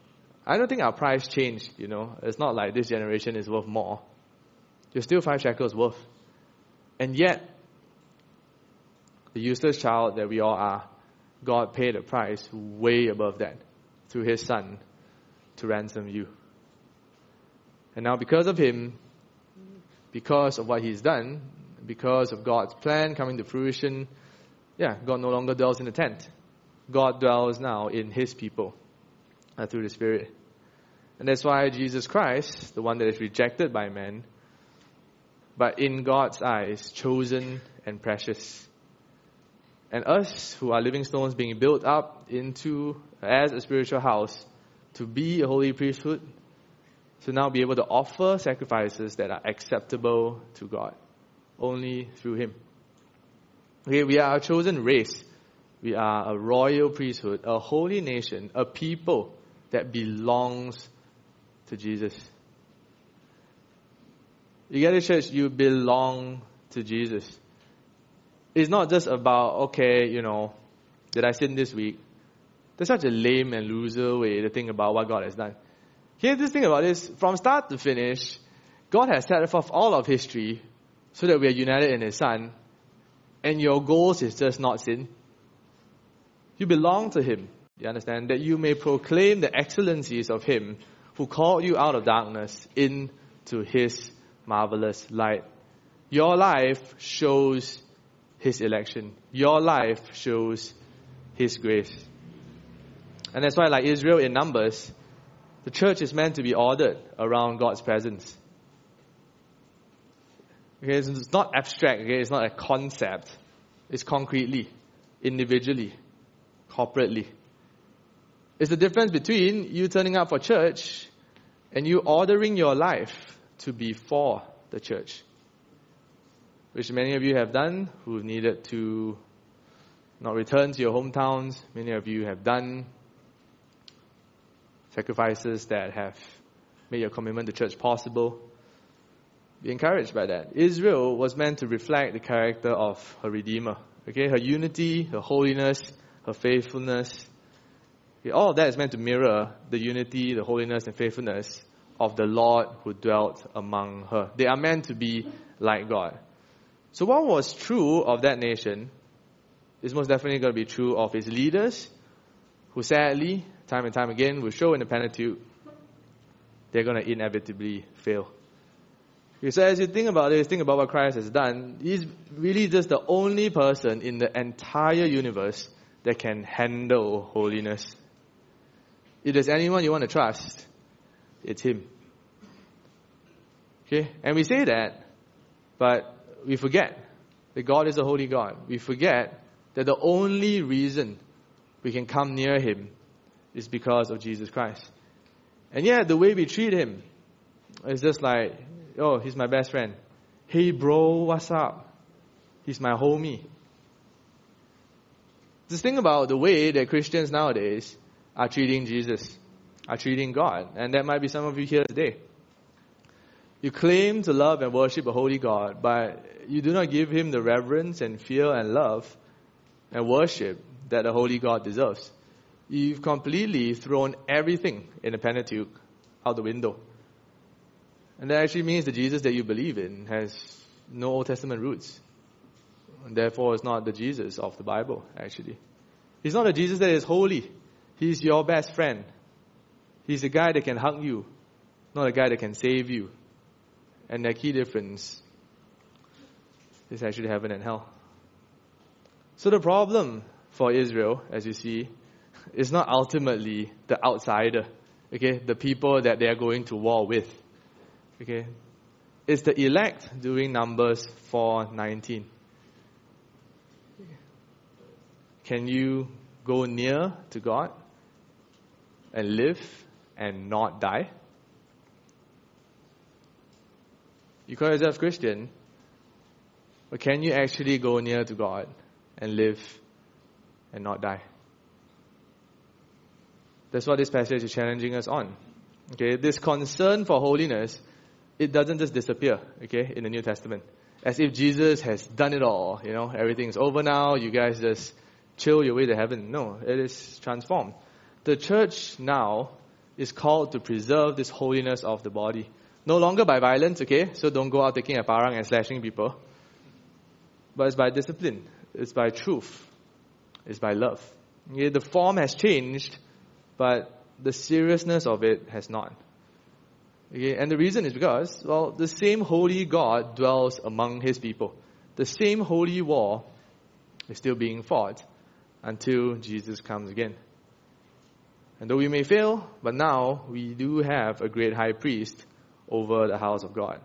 I don't think our price changed, It's not like this generation is worth more. You're still 5 shekels worth. And yet, the useless child that we all are, God paid a price way above that through His Son to ransom you. And now because of Him, because of what He's done, because of God's plan coming to fruition, God no longer dwells in a tent. God dwells now in His people through the Spirit. And that's why Jesus Christ, the one that is rejected by men, but in God's eyes, chosen and precious. And us, who are living stones being built up into, as a spiritual house, to be a holy priesthood, to now be able to offer sacrifices that are acceptable to God, only through Him. Okay, we are a chosen race. We are a royal priesthood, a holy nation, a people that belongs to Jesus. You get it, church, you belong to Jesus. It's not just about, did I sin this week? That's such a lame and loser way to think about what God has done. Here's this thing about this, from start to finish, God has set forth all of history so that we are united in His Son, and your goals is just not sin. You belong to Him, you understand? That you may proclaim the excellencies of Him who called you out of darkness into His marvelous light. Your life shows His election. Your life shows His grace. And that's why, like Israel in Numbers, the church is meant to be ordered around God's presence. Okay, it's not abstract, okay? It's not a concept. It's concretely, individually, corporately. It's the difference between you turning up for church and you ordering your life to be for the church, which many of you have done who needed to not return to your hometowns. Many of you have done sacrifices that have made your commitment to church possible. Be encouraged by that. Israel was meant to reflect the character of her Redeemer. Okay, her unity, her holiness, her faithfulness. Okay, all of that is meant to mirror the unity, the holiness, and faithfulness of the Lord who dwelt among her. They are meant to be like God. So what was true of that nation is most definitely going to be true of its leaders, who sadly, time and time again, will show in the Pentateuch, they're going to inevitably fail. Okay, so as you think about this, think about what Christ has done. He's really just the only person in the entire universe that can handle holiness. If there's anyone you want to trust, it's Him. Okay? And we say that, but we forget that God is a holy God. We forget that the only reason we can come near Him is because of Jesus Christ. And yet, the way we treat Him is just like, oh, He's my best friend. Hey bro, what's up? He's my homie. Just think about the way that Christians nowadays are treating Jesus, are treating God. And that might be some of you here today. You claim to love and worship a holy God, but you do not give Him the reverence and fear and love and worship that a holy God deserves. You've completely thrown everything in the Pentateuch out the window. And that actually means the Jesus that you believe in has no Old Testament roots. And therefore, it's not the Jesus of the Bible, actually. He's not a Jesus that is holy. He's your best friend. He's a guy that can hug you, not a guy that can save you. And the key difference is actually heaven and hell. So the problem for Israel, as you see, is not ultimately the outsider, okay, the people that they are going to war with. Okay, it's the elect doing Numbers 4:19. Can you go near to God and live and not die? You call yourself Christian, but can you actually go near to God and live and not die? That's what this passage is challenging us on. Okay, this concern for holiness, it doesn't just disappear, okay, in the New Testament. As if Jesus has done it all, everything's over now, you guys just chill your way to heaven. No, it is transformed. The church now is called to preserve this holiness of the body. No longer by violence, okay? So don't go out taking a parang and slashing people. But it's by discipline. It's by truth. It's by love. Okay? The form has changed, but the seriousness of it has not. Okay? And the reason is because, well, the same holy God dwells among His people. The same holy war is still being fought until Jesus comes again. And though we may fail, but now we do have a great high priest over the house of God.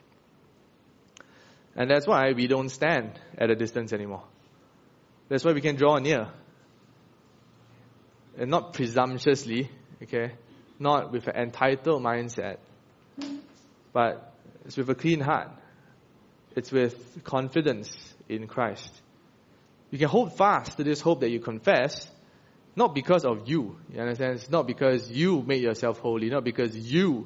And that's why we don't stand at a distance anymore. That's why we can draw near. And not presumptuously, okay? Not with an entitled mindset, but it's with a clean heart. It's with confidence in Christ. You can hold fast to this hope that you confess, not because of you. You understand? It's not because you made yourself holy, not because you,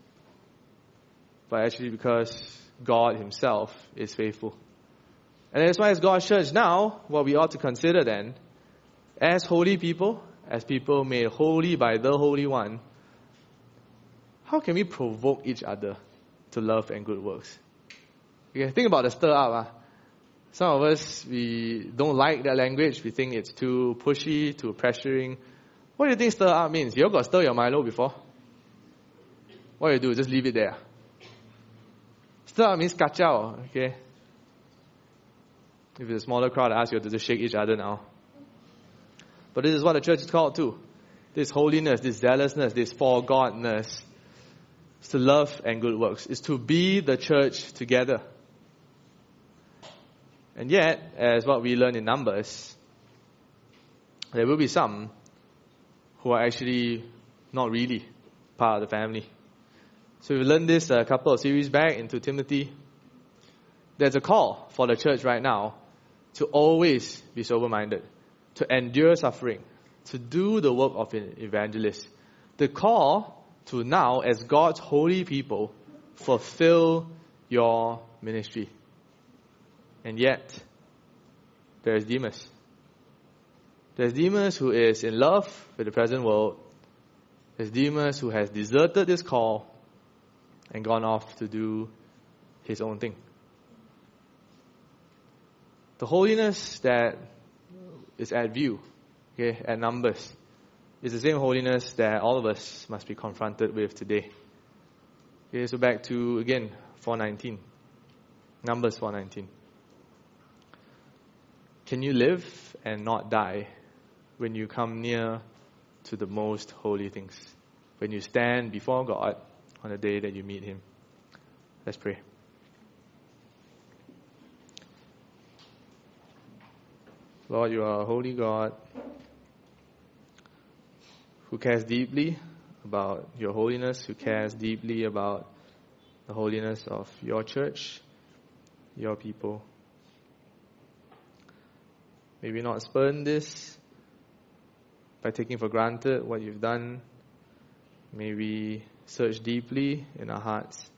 but actually because God Himself is faithful. And that's why as God's church now, what we ought to consider then, as holy people, as people made holy by the Holy One, how can we provoke each other to love and good works? Okay, think about the stir up. Some of us, we don't like that language. We think it's too pushy, too pressuring. What do you think stir up means? You all got stir your Milo before? What do you do? Just leave it there. Stir up means kacau, okay? If it's a smaller crowd, I ask you to just shake each other now. But this is what the church is called to. This holiness, this zealousness, this for Godness. It's to love and good works. It's to be the church together. And yet, as what we learn in Numbers, there will be some who are actually not really part of the family. So we learned this a couple of series back into Timothy. There's a call for the church right now to always be sober-minded, to endure suffering, to do the work of an evangelist. The call to now, as God's holy people, fulfill your ministry. And yet, there is Demas. There's Demas who is in love with the present world. There's Demas who has deserted this call and gone off to do his own thing. The holiness that is at view, okay, at Numbers, is the same holiness that all of us must be confronted with today. Okay, so back to, again, 4:19. Numbers 4:19. Can you live and not die when you come near to the most holy things? When you stand before God on the day that you meet Him? Let's pray. Lord, you are a holy God who cares deeply about your holiness, who cares deeply about the holiness of your church, your people. May we not spurn this by taking for granted what you've done. May we search deeply in our hearts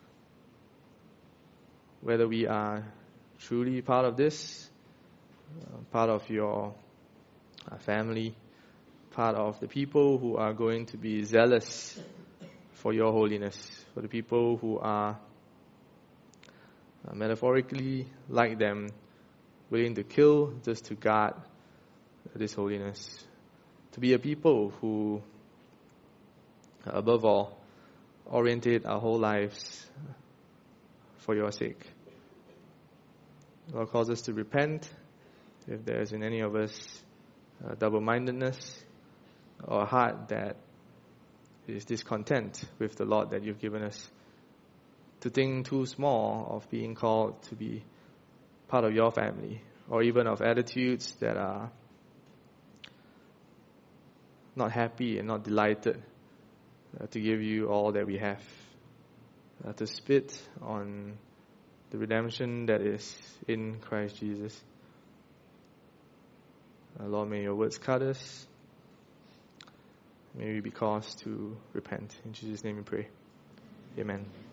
whether we are truly part of this, part of your family, part of the people who are going to be zealous for your holiness, for the people who are metaphorically like them, willing to kill just to guard this holiness. To be a people who, above all, orientate our whole lives for your sake. Lord, cause us to repent if there is in any of us double-mindedness or a heart that is discontent with the Lord that you've given us. To think too small of being called to be part of your family, or even of attitudes that are not happy and not delighted to give you all that we have, to spit on the redemption that is in Christ Jesus. Lord, may your words cut us. May we be caused to repent. In Jesus' name we pray. Amen.